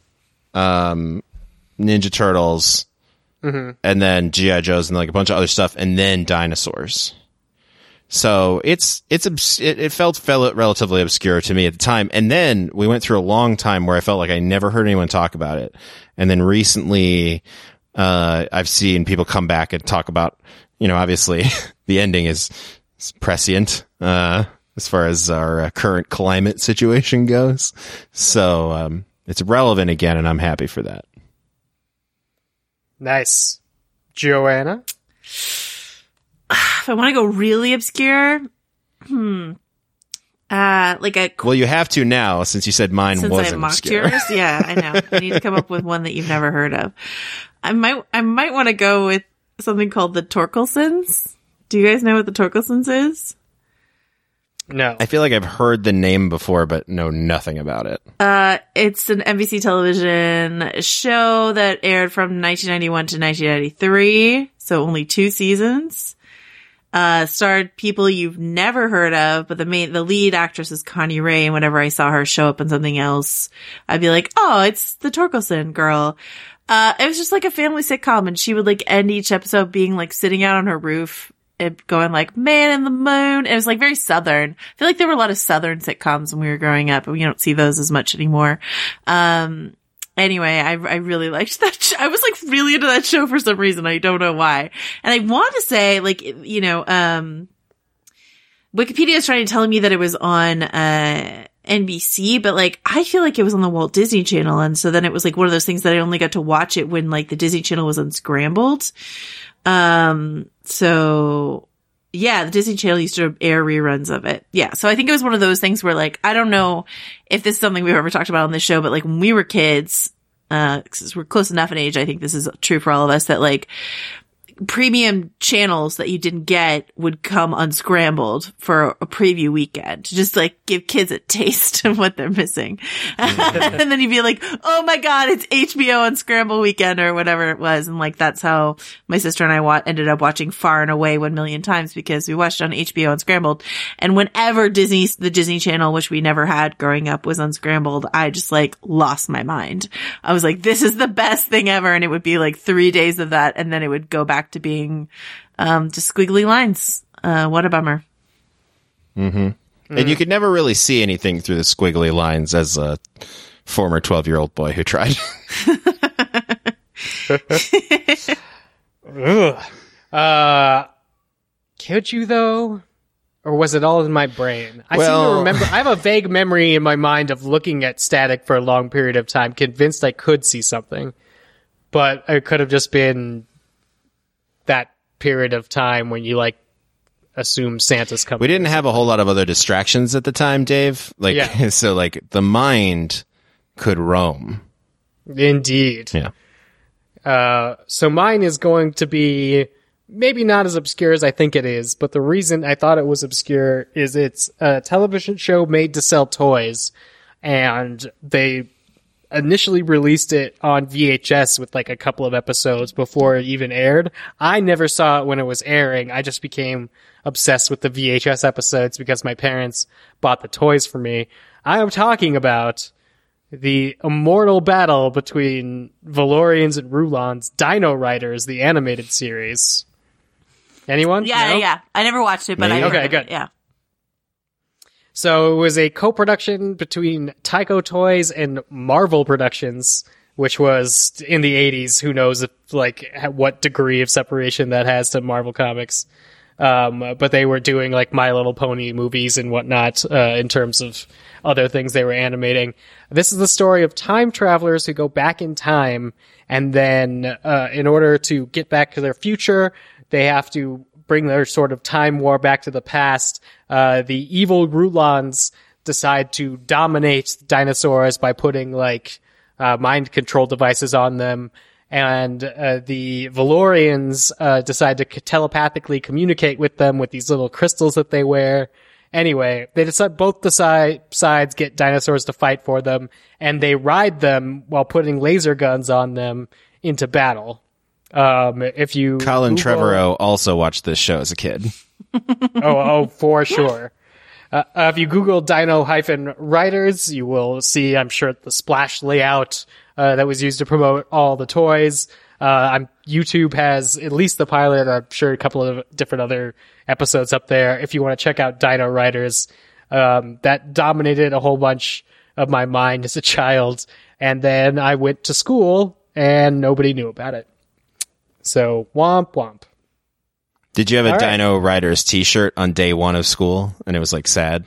Ninja Turtles, and then G.I. Joes and like a bunch of other stuff, and then Dinosaurs. So it felt relatively obscure to me at the time. And then we went through a long time where I felt like I never heard anyone talk about it. And then recently, I've seen people come back and talk about, obviously the ending is prescient, as far as our current climate situation goes. So, it's relevant again, and I'm happy for that. Nice. Joanna? If I want to go really obscure, well, you have to now since you said mine wasn't obscure. Yours? Yeah, I know. I need to come up with one that you've never heard of. I might want to go with something called the Torkelsons. Do you guys know what the Torkelsons is? No. I feel like I've heard the name before, but know nothing about it. It's an NBC television show that aired from 1991 to 1993, so only 2 seasons. Starred people you've never heard of, but the lead actress is Connie Ray, and whenever I saw her show up in something else, I'd be like, oh, it's the Torkelson girl. It was just like a family sitcom, and she would like end each episode being like sitting out on her roof and going like, man in the moon. It was like very Southern. I feel like there were a lot of Southern sitcoms when we were growing up, but we don't see those as much anymore. Anyway, I really liked that. I was like really into that show for some reason. I don't know why. And I want to say like, Wikipedia is trying to tell me that it was on, NBC, but like, I feel like it was on the Walt Disney Channel. And so then it was like one of those things that I only got to watch it when like the Disney Channel was unscrambled. So yeah, the Disney Channel used to air reruns of it. Yeah. So I think it was one of those things where like, I don't know if this is something we've ever talked about on this show, but like when we were kids, 'cause we're close enough in age, I think this is true for all of us, that like premium channels that you didn't get would come unscrambled for a preview weekend to just like give kids a taste of what they're missing. And then you'd be like, oh my God, it's HBO Unscramble weekend or whatever it was. And like, that's how my sister and I ended up watching Far and Away 1 million times, because we watched on HBO Unscrambled. And whenever the Disney Channel, which we never had growing up, was unscrambled, I just like lost my mind. I was like, this is the best thing ever. And it would be like 3 days of that. And then it would go back to being just squiggly lines. What a bummer. Mm-hmm. And you could never really see anything through the squiggly lines as a former 12-year-old boy who tried. Could you though? Or was it all in my brain? I seem Well- to remember. I have a vague memory in my mind of looking at static for a long period of time, convinced I could see something. But it could have just been that period of time when you like assume Santa's coming. We didn't have a whole lot of other distractions at the time, Dave. Like, Yeah. so like the mind could roam. Indeed. Yeah. So mine is going to be maybe not as obscure as I think it is, but the reason I thought it was obscure is it's a television show made to sell toys, and they initially released it on VHS with like a couple of episodes before it even aired. I never saw it when it was airing. I just became obsessed with the VHS episodes because my parents bought the toys for me. I am talking about the immortal battle between Valorians and Rulons, Dino Riders, the animated series. Anyone? Yeah, No? yeah. I never watched it, but I Me? heard Okay, of good. it, yeah. So it was a co-production between Tyco Toys and Marvel Productions, which was in the 80s. Who knows if like what degree of separation that has to Marvel Comics. But they were doing like My Little Pony movies and whatnot, in terms of other things they were animating. This is the story of time travelers who go back in time, and then, in order to get back to their future, they have to bring their sort of time war back to the past. The evil Rulons decide to dominate dinosaurs by putting like, mind control devices on them. And the Valorians decide to telepathically communicate with them with these little crystals that they wear. Anyway, they decide both the sides get dinosaurs to fight for them, and they ride them while putting laser guns on them into battle. If you Colin Google- Trevorrow also watched this show as a kid. Oh, for sure. If you Google Dino-Riders, you will see, I'm sure, the splash layout that was used to promote all the toys. YouTube has at least the pilot. I'm sure a couple of different other episodes up there. If you want to check out Dino Riders, that dominated a whole bunch of my mind as a child. And then I went to school and nobody knew about it. So womp womp. Did you have a All right. Dino Riders t-shirt on day one of school and it was like sad?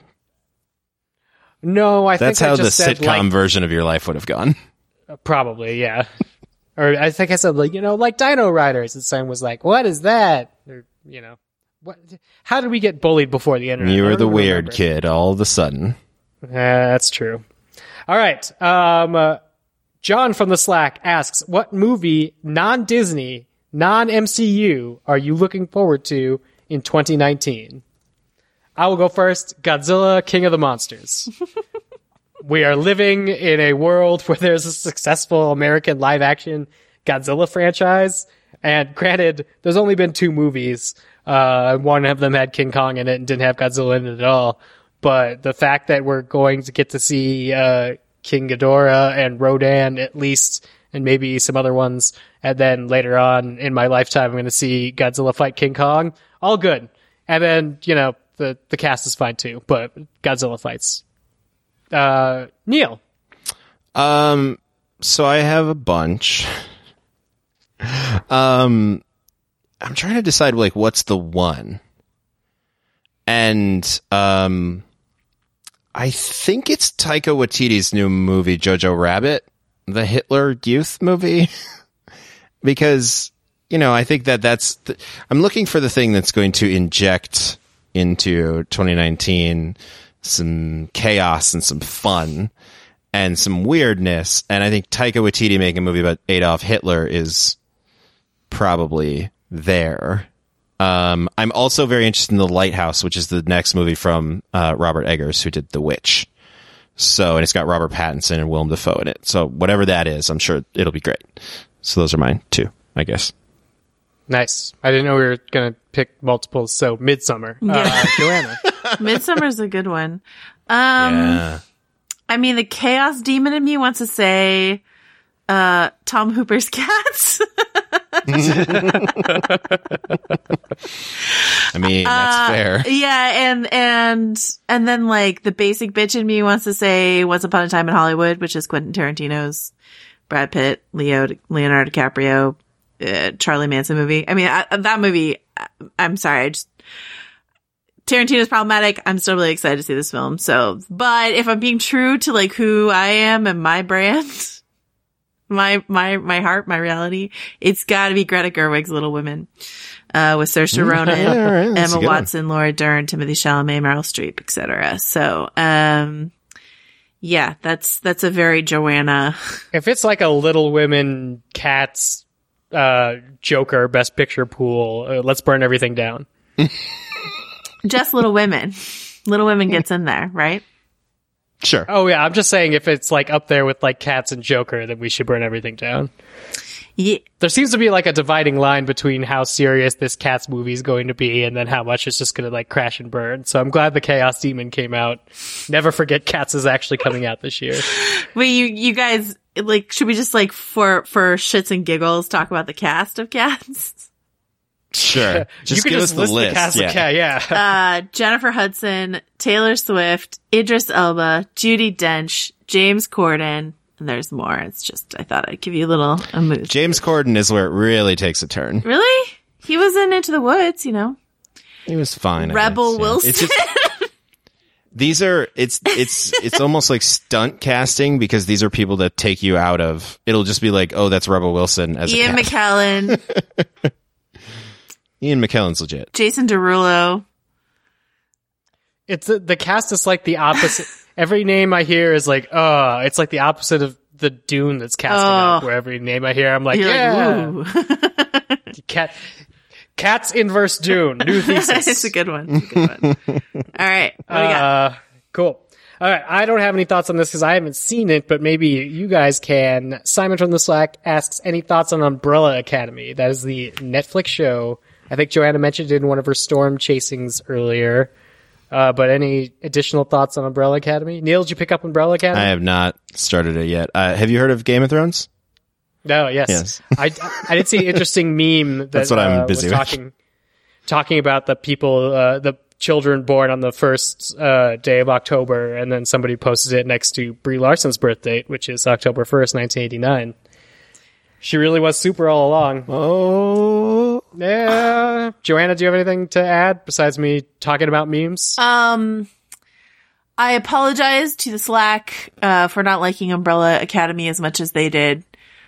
No, I That's think I how the just said, sitcom like, version of your life would have gone. probably, yeah. Or I think I said, like, like Dino Riders. And someone was like, what is that? Or, what? How did we get bullied before the internet? You I were don't the even weird remember. kid all of a sudden. That's true. All right. John from the Slack asks, what movie, non-Disney, non-MCU, are you looking forward to in 2019? I will go first. Godzilla, King of the Monsters. We are living in a world where there's a successful American live-action Godzilla franchise. And granted, there's only been 2 movies. One of them had King Kong in it and didn't have Godzilla in it at all. But the fact that we're going to get to see King Ghidorah and Rodan at least, and maybe some other ones, and then later on in my lifetime I'm going to see Godzilla fight King Kong, all good. And then, the cast is fine too, but Godzilla fights. Neil. So I have a bunch. I'm trying to decide like what's the one. And I think it's Taika Waititi's new movie Jojo Rabbit, the Hitler Youth movie. Because, I think that's I'm looking for the thing that's going to inject into 2019 some chaos and some fun and some weirdness. And I think Taika Waititi making a movie about Adolf Hitler is probably there. I'm also very interested in The Lighthouse, which is the next movie from Robert Eggers, who did The Witch. So, and it's got Robert Pattinson and Willem Dafoe in it. So whatever that is, I'm sure it'll be great. So those are mine too, I guess. Nice. I didn't know we were going to pick multiples, so Midsummer. Yeah. Joanna. Midsummer's a good one. Yeah. I mean, the chaos demon in me wants to say, Tom Hooper's Cats. I mean, that's fair. Yeah, and then like the basic bitch in me wants to say Once Upon a Time in Hollywood, which is Quentin Tarantino's Brad Pitt, Leonardo DiCaprio Charlie Manson movie. I mean, that movie, I'm sorry. Tarantino's problematic. I'm still really excited to see this film. So, but if I'm being true to like who I am and my brand, my heart, my reality, it's gotta be Greta Gerwig's Little Women, with Saoirse Ronan, Emma Watson, Laura Dern, Timothée Chalamet, Meryl Streep, etc. So, yeah, that's a very Joanna. If it's like a Little Women, Cats, Joker, Best Picture pool, let's burn everything down. Just Little Women. Little Women gets in there, right? Sure. Oh yeah, I'm just saying if it's like up there with like Cats and Joker, then we should burn everything down. Yeah. There seems to be like a dividing line between how serious this Cats movie is going to be and then how much it's just going to like crash and burn. So I'm glad the Chaos Demon came out. Never forget Cats is actually coming out this year. Wait, you guys, like, should we just like for shits and giggles talk about the cast of Cats? Sure. Just you give can us just the list list. the cast of Cat, yeah. Jennifer Hudson, Taylor Swift, Idris Elba, Judi Dench, James Corden, and there's more. It's just, I thought I'd give you a mood. James Corden is where it really takes a turn. Really? He was in Into the Woods, you know. He was fine. Rebel Wilson. It's just, these are, it's almost like stunt casting because these are people that take you out of, it'll just be like, oh, that's Rebel Wilson as Ian a cat. McKellen. Ian McKellen's legit. Jason Derulo. It's the cast is like the opposite. Every name I hear is like, oh, it's like the opposite of the Dune that's casting out. Where every name I hear, I'm like, You're yeah, like, Cats inverse Dune, new thesis. It's a good one. It's a good one. All right, what do you got? Cool. All right, I don't have any thoughts on this because I haven't seen it, but maybe you guys can. Simon from the Slack asks, any thoughts on Umbrella Academy? That is the Netflix show. I think Joanna mentioned it in one of her storm chasings earlier. But any additional thoughts on Umbrella Academy? Neil, did you pick up Umbrella Academy? I have not started it yet. Have you heard of Game of Thrones? No, yes. I did see an interesting meme that That's what I'm busy was with. talking about the people, the children born on the first day of October, and then somebody posted it next to Brie Larson's birth date, which is October 1st, 1989. She really was super all along. Oh. Yeah. Joanna, do you have anything to add besides me talking about memes? I apologize to the Slack for not liking Umbrella Academy as much as they did.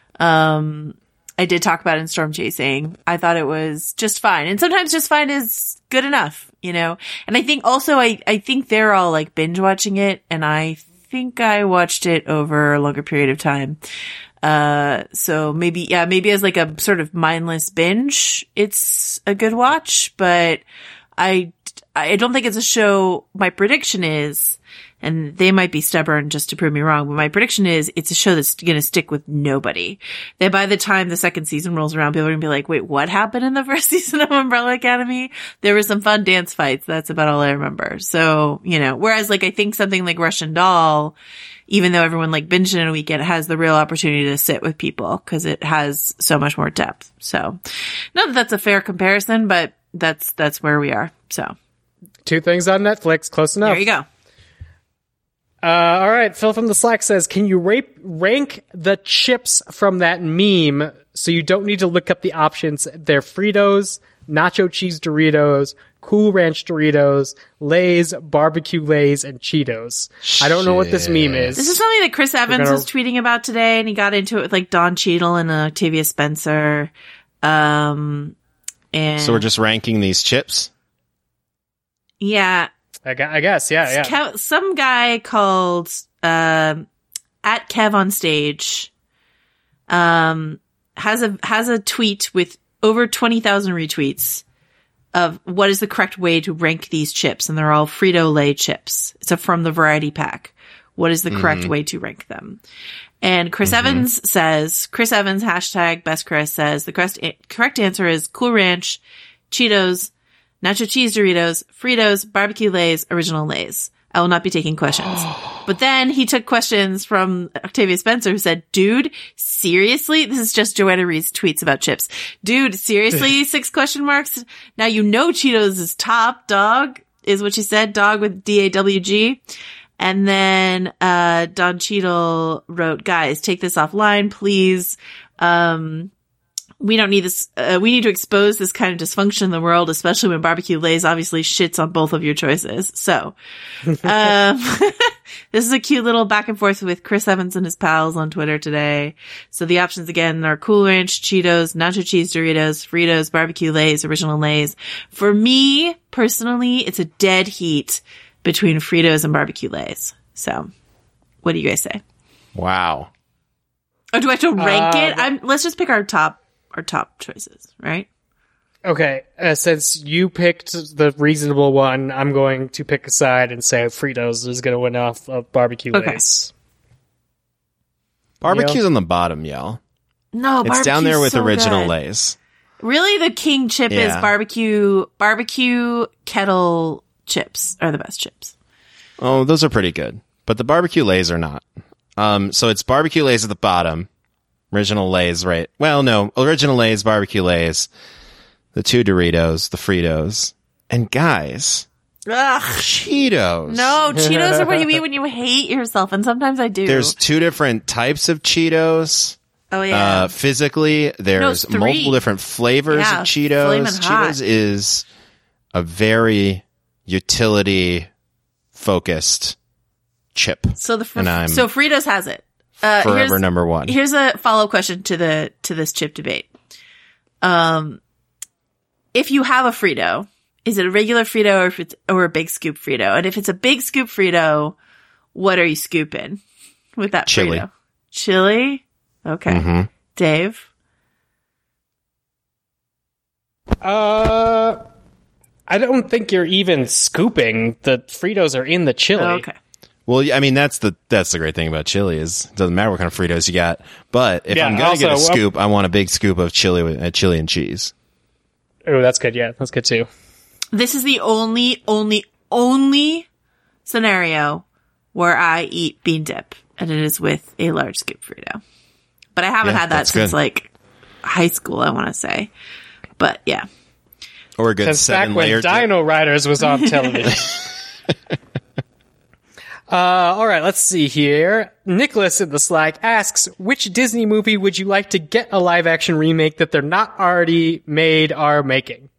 I did talk about it in Storm Chasing. I thought it was just fine. And sometimes just fine is good enough, you know? And I think also, I think they're all like binge watching it, and I think I watched it over a longer period of time. So maybe as like a sort of mindless binge, it's a good watch, but I don't think it's a show. My prediction is, and they might be stubborn just to prove me wrong, but my prediction is it's a show that's going to stick with nobody. That by the time the second season rolls around, people are going to be like, wait, what happened in the first season of Umbrella Academy? There were some fun dance fights. That's about all I remember. So, you know, whereas like I think something like Russian Doll, even though everyone like binged it in a weekend, it has the real opportunity to sit with people because it has so much more depth. So not that that's a fair comparison, but that's where we are. So 2 things on Netflix. Close enough. there you go. All right. Phil from the Slack says, can you rank the chips from that meme so you don't need to look up the options? They're Fritos, Nacho Cheese Doritos, Cool Ranch Doritos, Lay's, Barbecue Lay's, and Cheetos. I don't know what this meme is. This is something that Chris Evans was tweeting about today, and he got into it with like Don Cheadle and Octavia Spencer. And So we're just ranking these chips? yeah. I guess, yeah. Some guy called at Kev on Stage has a tweet with over 20,000 retweets of what is the correct way to rank these chips, and they're all Frito-Lay chips. It's from the variety pack. What is the correct way to rank them? And Chris Evans hashtag Best Chris says the correct answer is Cool Ranch, Cheetos, Nacho Cheese Doritos, Fritos, Barbecue Lay's, Original Lay's. I will not be taking questions. But then he took questions from Octavia Spencer, who said, dude, seriously? This is just Joanna Reed's tweets about chips. Dude, seriously? 6 question marks. Now you know Cheetos is top dog, is what she said. Dog with D-A-W-G. And then, Don Cheadle wrote, guys, take this offline, please. we don't need this. We need to expose this kind of dysfunction in the world, especially when Barbecue Lay's obviously shits on both of your choices. So, this is a cute little back and forth with Chris Evans and his pals on Twitter today. So the options again are Cool Ranch, Cheetos, Nacho Cheese Doritos, Fritos, Barbecue Lay's, Original Lay's. For me, personally, it's a dead heat between Fritos and Barbecue Lay's. So, what do you guys say? Wow. Or do I have to rank it? Let's just pick our top choices, right? Okay, since you picked the reasonable one, I'm going to pick a side and say Fritos is going to win off of Barbecue Lay's. Barbecue's on the bottom, y'all. No, it's down there with so Original good. Lay's. Really, the king chip is barbecue kettle chips are the best chips. Oh, those are pretty good. But the Barbecue Lay's are not. So it's Barbecue Lay's at the bottom. Original Lay's, right? Well, no. Original Lay's, Barbecue Lay's, the 2 Doritos, the Fritos. And guys, Ugh. Cheetos. No, Cheetos are what you eat when you hate yourself, and sometimes I do. There's 2 different types of Cheetos. Oh, yeah. Physically, there's 3. multiple different flavors of Cheetos. Flamin' hot. Cheetos is a very utility-focused chip. So Fritos has it. Forever number 1. Here's a follow-up question to this chip debate. If you have a Frito, is it a regular Frito or a big scoop Frito? And if it's a big scoop Frito, what are you scooping with that Chili. Frito? Chili? Okay. Mm-hmm. Dave? I don't think you're even scooping. The Fritos are in the chili. Oh, okay. Well, I mean, that's the great thing about chili is it doesn't matter what kind of Fritos you got. But if I'm going to get a scoop, I want a big scoop of chili and cheese. Oh, that's good. Yeah, that's good too. This is the only scenario where I eat bean dip, and it is with a large scoop Frito. But I haven't had that since like high school, I want to say. But yeah. Or a good since back 7-layer when Dino Riders was on television. All right, let's see here. Nicholas in the Slack asks, which Disney movie would you like to get a live-action remake that they're not already made or making?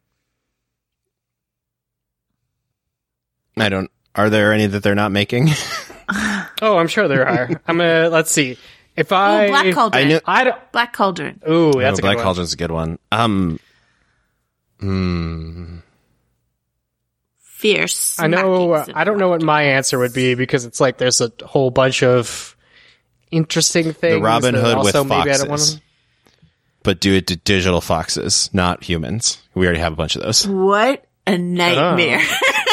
Are there any that they're not making? Oh, I'm sure there are. Let's see. Black Cauldron. Black Cauldron. Ooh, that's a good Black one. Cauldron's a good one. Fierce. I know. I don't know what my answer would be because it's like there's a whole bunch of interesting things. The Robin Hood with also maybe I don't want foxes. them. But do it to digital foxes, not humans. We already have a bunch of those. What a nightmare.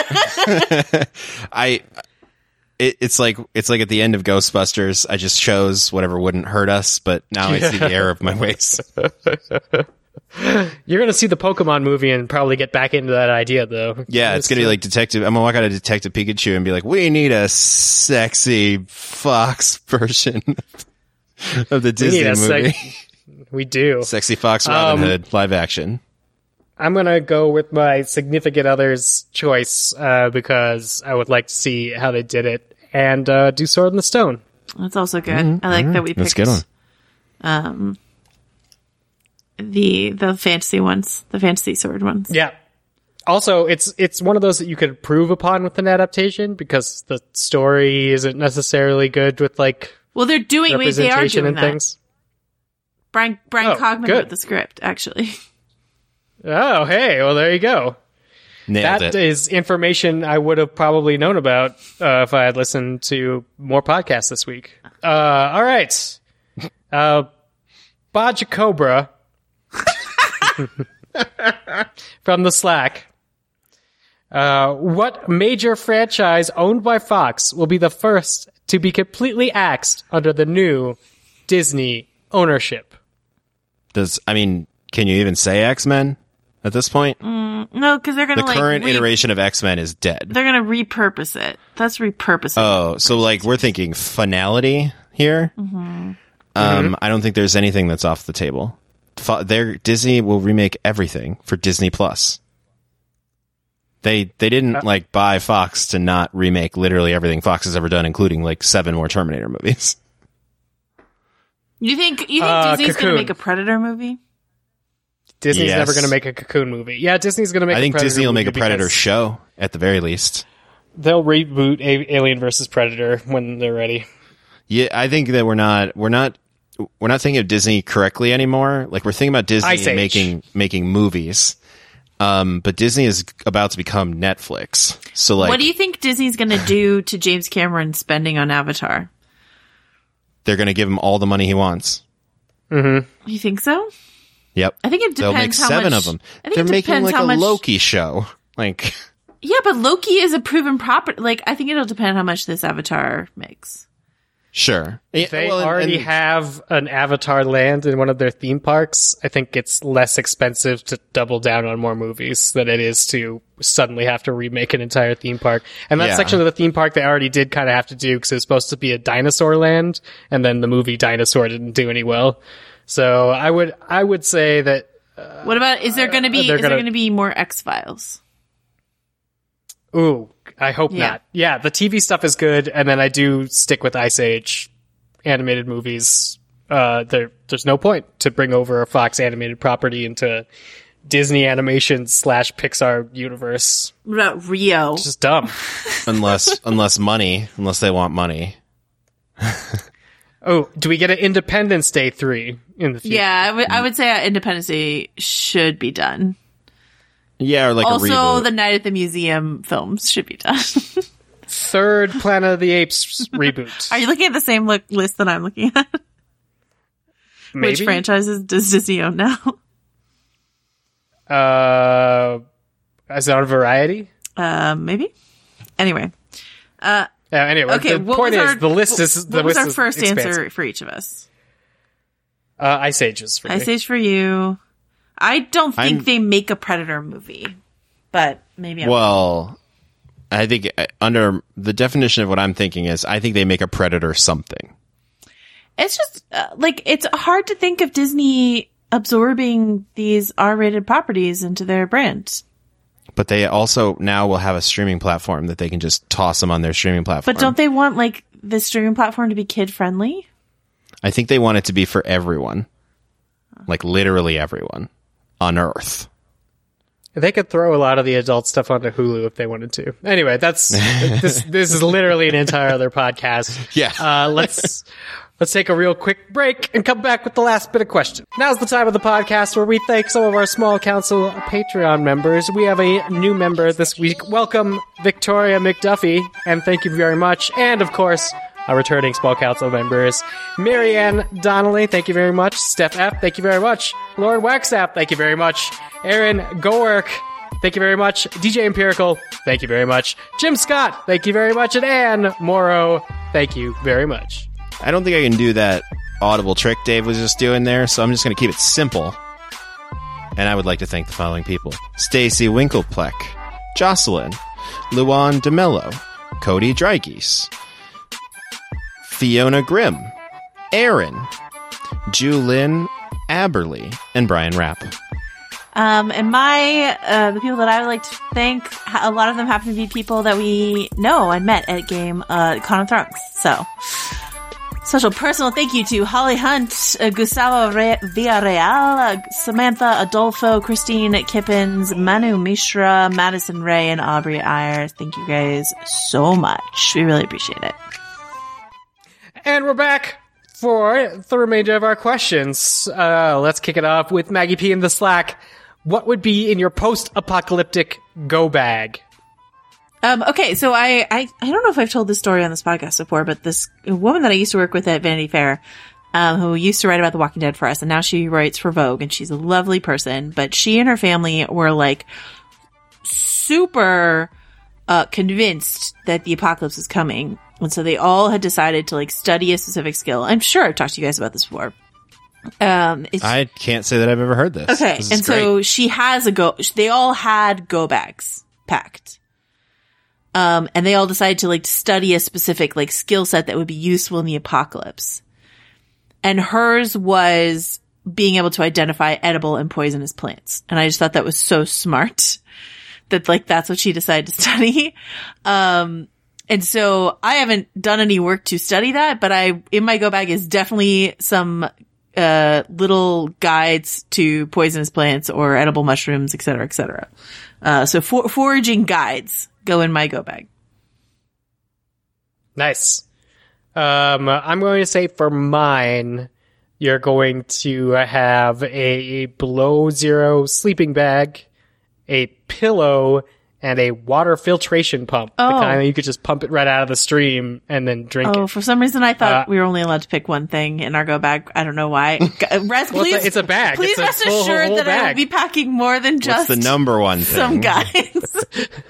It's like at the end of Ghostbusters. I just chose whatever wouldn't hurt us, but now I see the error of my ways. You're going to see the Pokemon movie and probably get back into that idea, though. Yeah, it's going to be like Detective. I'm going to walk out of Detective Pikachu and be like, we need a sexy fox version of the Disney movie. We do. Sexy Fox Robin Hood, live action. I'm going to go with my significant other's choice because I would like to see how they did it and do Sword in the Stone. That's also good. I like that we picked That's a good one. The fantasy ones, the fantasy sword ones. Yeah. Also, it's one of those that you could improve upon with an adaptation because the story isn't necessarily good with like well, they are doing and that. things. Brian Cogman good. wrote the script, actually. Oh, hey, well, there you go. Nailed That it. is information I would have probably known about if I had listened to more podcasts this week. All right. Baja Cobra from the Slack. What major franchise owned by Fox will be the first to be completely axed under the new Disney ownership? Can you even say X-Men at this point? No, because they're going to The current iteration of X-Men is dead. They're going to repurpose it. That's repurposing. Oh, so like we're thinking finality here. I don't think there's anything that's off the table. Disney will remake everything for Disney Plus. They didn't like buy Fox to not remake literally everything Fox has ever done, including like 7 more Terminator movies. You think Disney's going Cocoon. to make a Predator movie? Disney's Yes. never going to make a Cocoon movie. Yeah, Disney's going to make I a think Predator Disney will make a movie Predator because show at the very least. They'll reboot Alien vs. Predator when they're ready. Yeah, I think that we're not thinking of Disney correctly anymore. Like, we're thinking about Ice Disney Age. making movies. But Disney is about to become Netflix. So, like, What do you think Disney's going to do to James Cameron spending on Avatar? they're going to give him all the money he wants. You think so? Yep. I think it They'll make depends how 7 much- of them. I think They're it making depends like how a much- Loki show. Like, Yeah, but Loki is a proven property. Like, I think it'll depend how much this Avatar makes. sure. They already have an Avatar land in one of their theme parks. I think it's less expensive to double down on more movies than it is to suddenly have to remake an entire theme park. And that Yeah. section of the theme park they already did kind of have to do because it was supposed to be a dinosaur land, and then the movie Dinosaur didn't do any well. So I would say that What about, is there going to be, they're is there gonna- going to be more X-Files? ooh, I hope Yeah. not. Yeah, the TV stuff is good, and then I do stick with Ice Age animated movies. There's no point to bring over a Fox animated property into Disney animation / Pixar universe. What about Rio? It's just dumb. unless they want money. Oh, do we get an Independence Day 3 in the future? Yeah, I would say Independence Day should be done. Yeah, or like a Also, reboot. the Night at the Museum films should be done. Third Planet of the Apes reboot. Are you looking at the same list that I'm looking at? Maybe? Which franchises does Disney own now? Is it on Variety? Maybe. Anyway. Anyway, Okay. the point is, the list is What was our is first expansive. answer for each of us? Ice Ages for me. Ice Age for you. I don't think I'm- they make a Predator movie, but maybe I'm Well, I think under the definition of what I'm thinking is, I think they make a Predator something. It's just it's hard to think of Disney absorbing these R-rated properties into their brand. But they also now will have a streaming platform that they can just toss them on their streaming platform. But don't they want the streaming platform to be kid friendly? I think they want it to be for everyone. Like literally everyone on Earth. They could throw a lot of the adult stuff onto Hulu if they wanted to. Anyway, this is literally an entire other podcast. Yeah. Let's take a real quick break and come back with the last bit of question. Now's the time of the podcast where we thank some of our Small Council Patreon members. We have a new member this week. Welcome, Victoria McDuffie, and thank you very much. And of course, our returning Small Council members, Marianne Donnelly, thank you very much. Steph F, thank you very much. Lauren Waxap, thank you very much. Aaron Gowerk, thank you very much. DJ Empirical, thank you very much. Jim Scott, thank you very much. And Anne Morrow, thank you very much. I don't think I can do that audible trick Dave was just doing there, so I'm just going to keep it simple. And I would like to thank the following people: Stacy Winklepleck, Jocelyn, Luan DeMello, Cody Drygeese, Fiona Grimm, Aaron, Julyn Aberley, and Brian Rapp. And the people that I would like to thank, a lot of them happen to be people that we know and met at game, Con of Thrones. So, special personal thank you to Holly Hunt, Gustavo Villarreal, Samantha Adolfo, Christine Kippens, Manu Mishra, Madison Ray, and Aubrey Ayers. Thank you guys so much. We really appreciate it. And we're back for the remainder of our questions. Let's kick it off with Maggie P in the Slack. What would be in your post-apocalyptic go bag? Okay, so I don't know if I've told this story on this podcast before, but this woman that I used to work with at Vanity Fair, who used to write about The Walking Dead for us, and now she writes for Vogue, and she's a lovely person, but she and her family were super convinced that the apocalypse is coming. And so they all had decided to study a specific skill. I'm sure I've talked to you guys about this before. I can't say that I've ever heard this. Okay, This is and great. so she has they all had go bags packed. And they all decided to study a specific skill set that would be useful in the apocalypse. And hers was being able to identify edible and poisonous plants. And I just thought that was so smart that that's what she decided to study. And so I haven't done any work to study that, but in my go bag is definitely some little guides to poisonous plants or edible mushrooms, et cetera, et cetera. So foraging guides go in my go bag. Nice. I'm going to say for mine, you're going to have a below zero sleeping bag, a pillow, and a water filtration pump. The kind that you could just pump it right out of the stream and then drink it. Oh, for some reason I thought we were only allowed to pick one thing in our go bag. I don't know why. Rest, well, please, it's a bag. Please it's rest assured that I will be packing more than just What's the number one thing? some guides.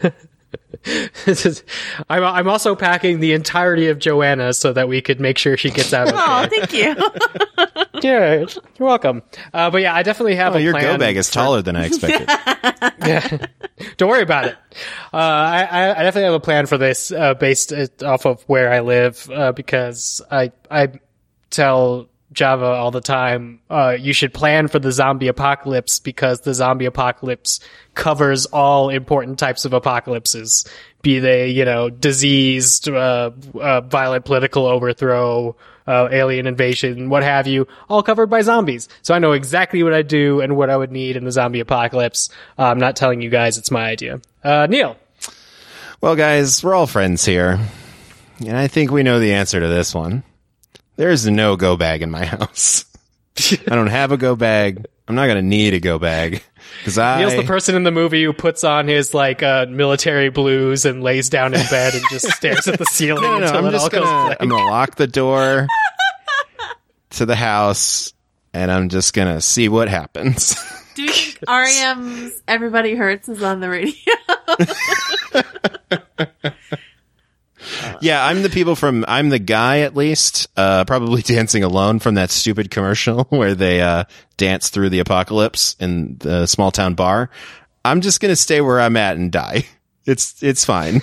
I'm also packing the entirety of Joanna so that we could make sure she gets out okay. Oh, thank you. Yeah, you're welcome. But yeah, I definitely have a your plan. go bag is taller than I expected. Yeah. Don't worry about it. I definitely have a plan for this, based off of where I live, because I tell Java all the time, you should plan for the zombie apocalypse because the zombie apocalypse covers all important types of apocalypses, be they, diseased, violent political overthrow, alien invasion, what have you, all covered by zombies. So I know exactly what I do and what I would need in the zombie apocalypse. I'm not telling you guys it's my idea. Neil. Well, guys, we're all friends here, and I think we know the answer to this one. There's no go bag in my house. I don't have a go bag. I'm not going to need a go bag. Neil's the person in the movie who puts on his military blues and lays down in bed and just stares at the ceiling until it all goes blank. I'm going to lock the door to the house and I'm just going to see what happens. Do you think REM's Everybody Hurts is on the radio? Yeah, I'm the guy at least, probably dancing alone from that stupid commercial where they dance through the apocalypse in the small town bar. I'm just going to stay where I'm at and die. It's fine.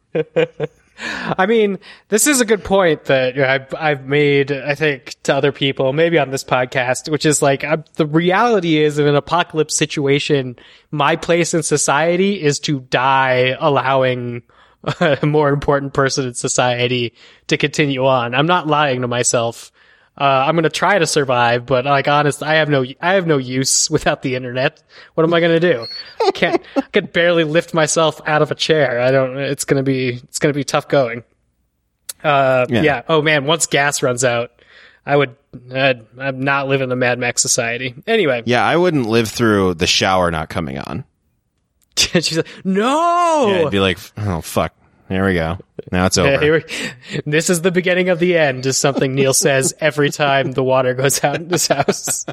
I mean, this is a good point that I've made, I think, to other people, maybe on this podcast, which is the reality is in an apocalypse situation, my place in society is to die allowing a more important person in society to continue on. I'm not lying to myself. I'm going to try to survive, but honest, I have no use without the internet. What am I going to do? I can barely lift myself out of a chair. It's going to be tough going. Yeah. Oh man, once gas runs out, I'm not living the Mad Max society. Anyway. Yeah, I wouldn't live through the shower not coming on. She's like, no! Yeah, I'd be like, oh, fuck. Here we go. Now it's over. This is the beginning of the end, is something Neil says every time the water goes out in this house.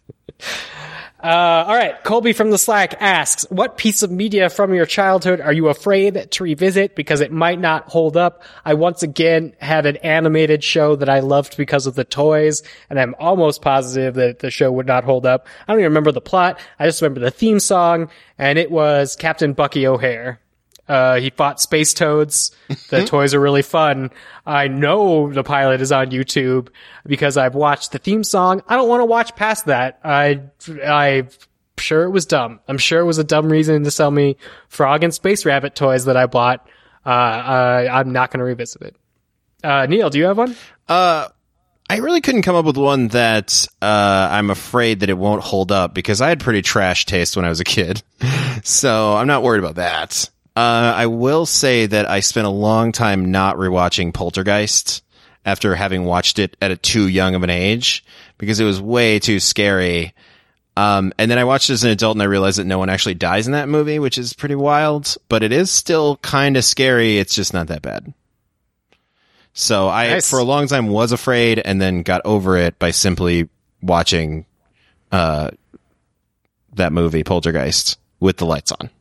All right. Colby from the Slack asks, what piece of media from your childhood are you afraid to revisit because it might not hold up? I once again had an animated show that I loved because of the toys, and I'm almost positive that the show would not hold up. I don't even remember the plot. I just remember the theme song, and it was Captain Bucky O'Hare. He fought space toads. The toys are really fun. I know the pilot is on YouTube because I've watched the theme song. I don't want to watch past that. I'm sure it was dumb. I'm sure it was a dumb reason to sell me frog and space rabbit toys that I bought. I'm not going to revisit it. Neil, do you have one? I really couldn't come up with one that I'm afraid that it won't hold up because I had pretty trash taste when I was a kid. So I'm not worried about that. I will say that I spent a long time not rewatching Poltergeist after having watched it at a too young of an age because it was way too scary. And then I watched it as an adult and I realized that no one actually dies in that movie, which is pretty wild, but it is still kind of scary. It's just not that bad. So Nice. For a long time was afraid and then got over it by simply watching, that movie Poltergeist with the lights on.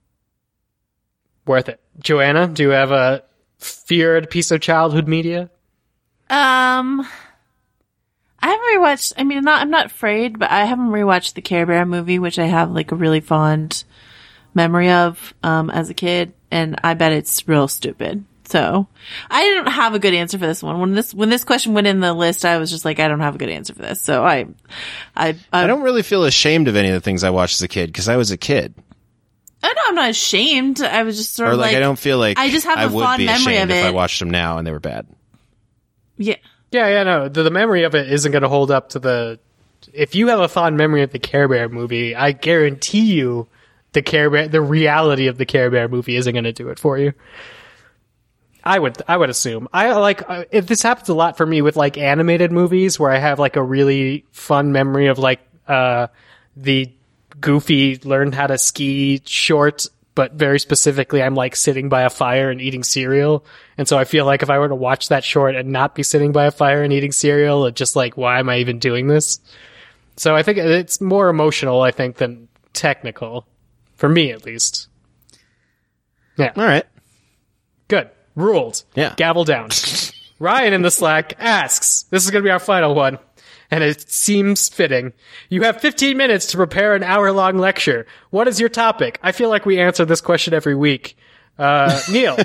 Worth it. Joanna, do you have a feared piece of childhood media? I haven't rewatched, I'm not afraid, but I haven't rewatched the Care Bear movie, which I have a really fond memory of, as a kid, and I bet it's real stupid. So I didn't have a good answer for this one. When this question went in the list, I was just I don't have a good answer for this. So I don't really feel ashamed of any of the things I watched as a kid because I was a kid. Oh, no, I'm not ashamed. I was just sort of I don't feel like I just have a fond memory of it. If I watched them now and they were bad. Yeah. Yeah, no. The memory of it isn't going to hold up to the if you have a fond memory of the Care Bear movie, I guarantee you the reality of the Care Bear movie isn't going to do it for you. I would assume. If this happens a lot for me with like animated movies where I have like a really fun memory of like the Goofy learn how to ski short, but very specifically I'm like sitting by a fire and eating cereal. And so I feel like if I were to watch that short and not be sitting by a fire and eating cereal, it's just like, why am I even doing this? So I think it's more emotional, I think, than technical. For me, at least. Yeah. All right. Good. Ruled. Yeah. Gavel down. Ryan in the Slack asks, this is going to be our final one, and it seems fitting. You have 15 minutes to prepare an hour-long lecture. What is your topic? I feel like we answer this question every week. Neil.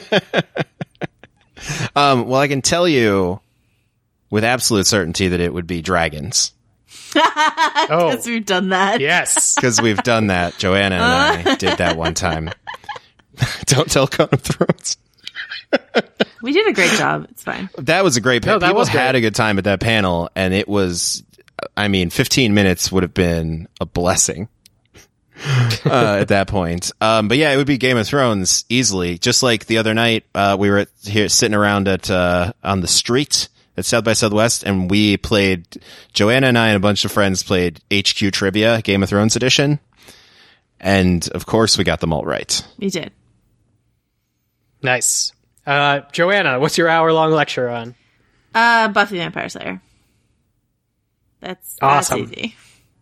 Well, I can tell you with absolute certainty that it would be dragons. Because we've done that. Yes. Because we've done that. Joanna and I did that one time. Don't tell Game of Thrones. We did a great job. It's fine. That was a great panel. No, that was People had great. a good time at that panel, and it was, 15 minutes would have been a blessing at that point. But yeah, it would be Game of Thrones easily. Just like the other night, we were here sitting around on the street at South by Southwest, and we played, Joanna and I and a bunch of friends played HQ Trivia, Game of Thrones edition. And of course we got them all right. We did. Nice. Joanna, what's your hour-long lecture on? Buffy the Vampire Slayer. That's Awesome. easy.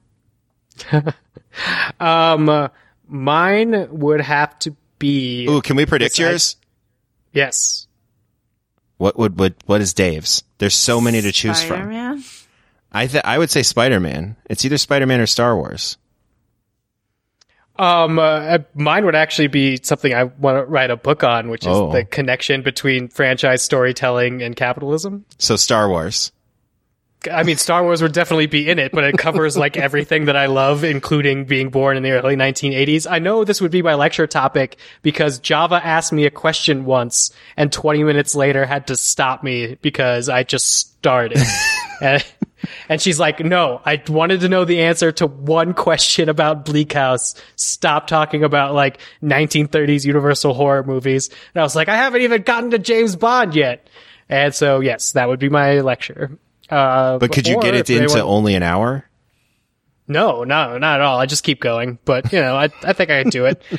Mine would have to be... Ooh, can we predict yours? Yes. What is Dave's? There's so many to choose from. Spider-Man? I would say Spider-Man. It's either Spider-Man or Star Wars. Mine would actually be something I want to write a book on, which is the connection between franchise storytelling and capitalism. So Star Wars. I mean, Star Wars would definitely be in it, but it covers like everything that I love, including being born in the early 1980s. I know this would be my lecture topic because Java asked me a question once and 20 minutes later had to stop me because I just started. And she's like, no, I wanted to know the answer to one question about Bleak House. Stop talking about like 1930s Universal horror movies. And I was like, I haven't even gotten to James Bond yet. And so, yes, that would be my lecture. But could you get it into only an hour? No, not at all. I just keep going. But, I think I could do it.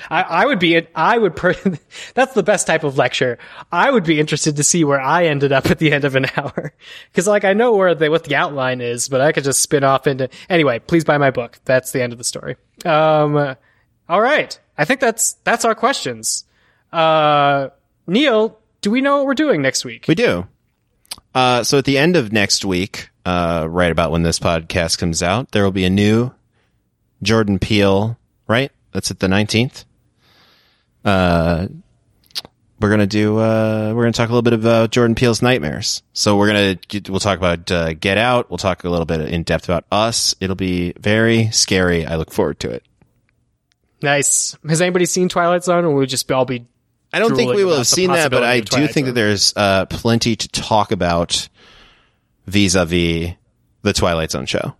That's the best type of lecture. I would be interested to see where I ended up at the end of an hour. Cause like I know what the outline is, but I could just spin off into, anyway, please buy my book. That's the end of the story. All right. I think that's our questions. Neil, do we know what we're doing next week? We do. So at the end of next week, right about when this podcast comes out, there will be a new Jordan Peele, right? That's at the 19th. We're going to talk a little bit about Jordan Peele's Nightmares. So we'll talk about, Get Out. We'll talk a little bit in depth about Us. It'll be very scary. I look forward to it. Nice. Has anybody seen Twilight Zone, or will we just all be I don't think we will have seen that, but I do think Zone. that there's plenty to talk about vis-a-vis the Twilight Zone show.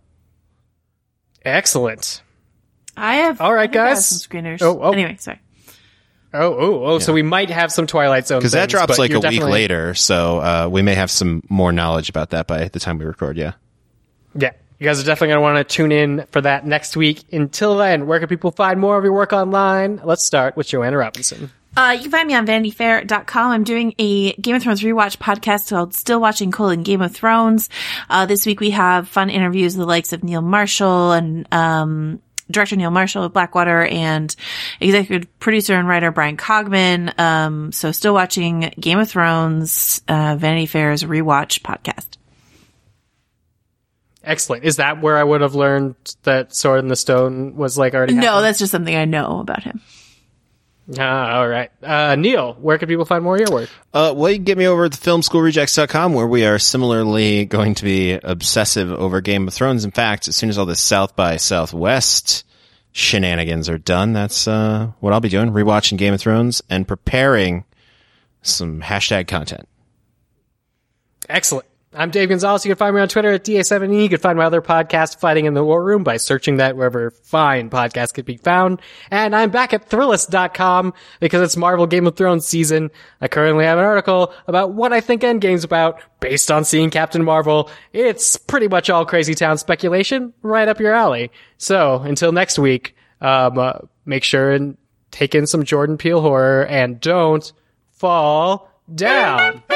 Excellent. I have. All right, I think I have guys. some screeners. Oh. Anyway, sorry. So we might have some Twilight Zone Because that things, drops but like you're a week definitely- later, so we may have some more knowledge about that by the time we record, yeah. Yeah. You guys are definitely going to want to tune in for that next week. Until then, where can people find more of your work online? Let's start with Joanna Robinson. You can find me on VanityFair.com. I'm doing a Game of Thrones rewatch podcast called Still Watching: Game of Thrones. This week we have fun interviews with the likes of Neil Marshall and director Neil Marshall of Blackwater and executive producer and writer Brian Cogman. So Still Watching Game of Thrones, Vanity Fair's rewatch podcast. Excellent. Is that where I would have learned that Sword in the Stone was like already happening? No, that's just something I know about him. All right. Neil, where can people find more of your work? Well, you can get me over at thefilmschoolrejects.com, where we are similarly going to be obsessive over Game of Thrones. In fact, as soon as all this South by Southwest shenanigans are done, that's what I'll be doing, rewatching Game of Thrones and preparing some hashtag content. Excellent. I'm Dave Gonzalez. You can find me on Twitter at DA7E. You can find my other podcast, Fighting in the War Room, by searching that wherever fine podcasts could be found. And I'm back at Thrillist.com because it's Marvel Game of Thrones season. I currently have an article about what I think Endgame's about based on seeing Captain Marvel. It's pretty much all Crazy Town speculation, right up your alley. So until next week, make sure and take in some Jordan Peele horror and don't fall down.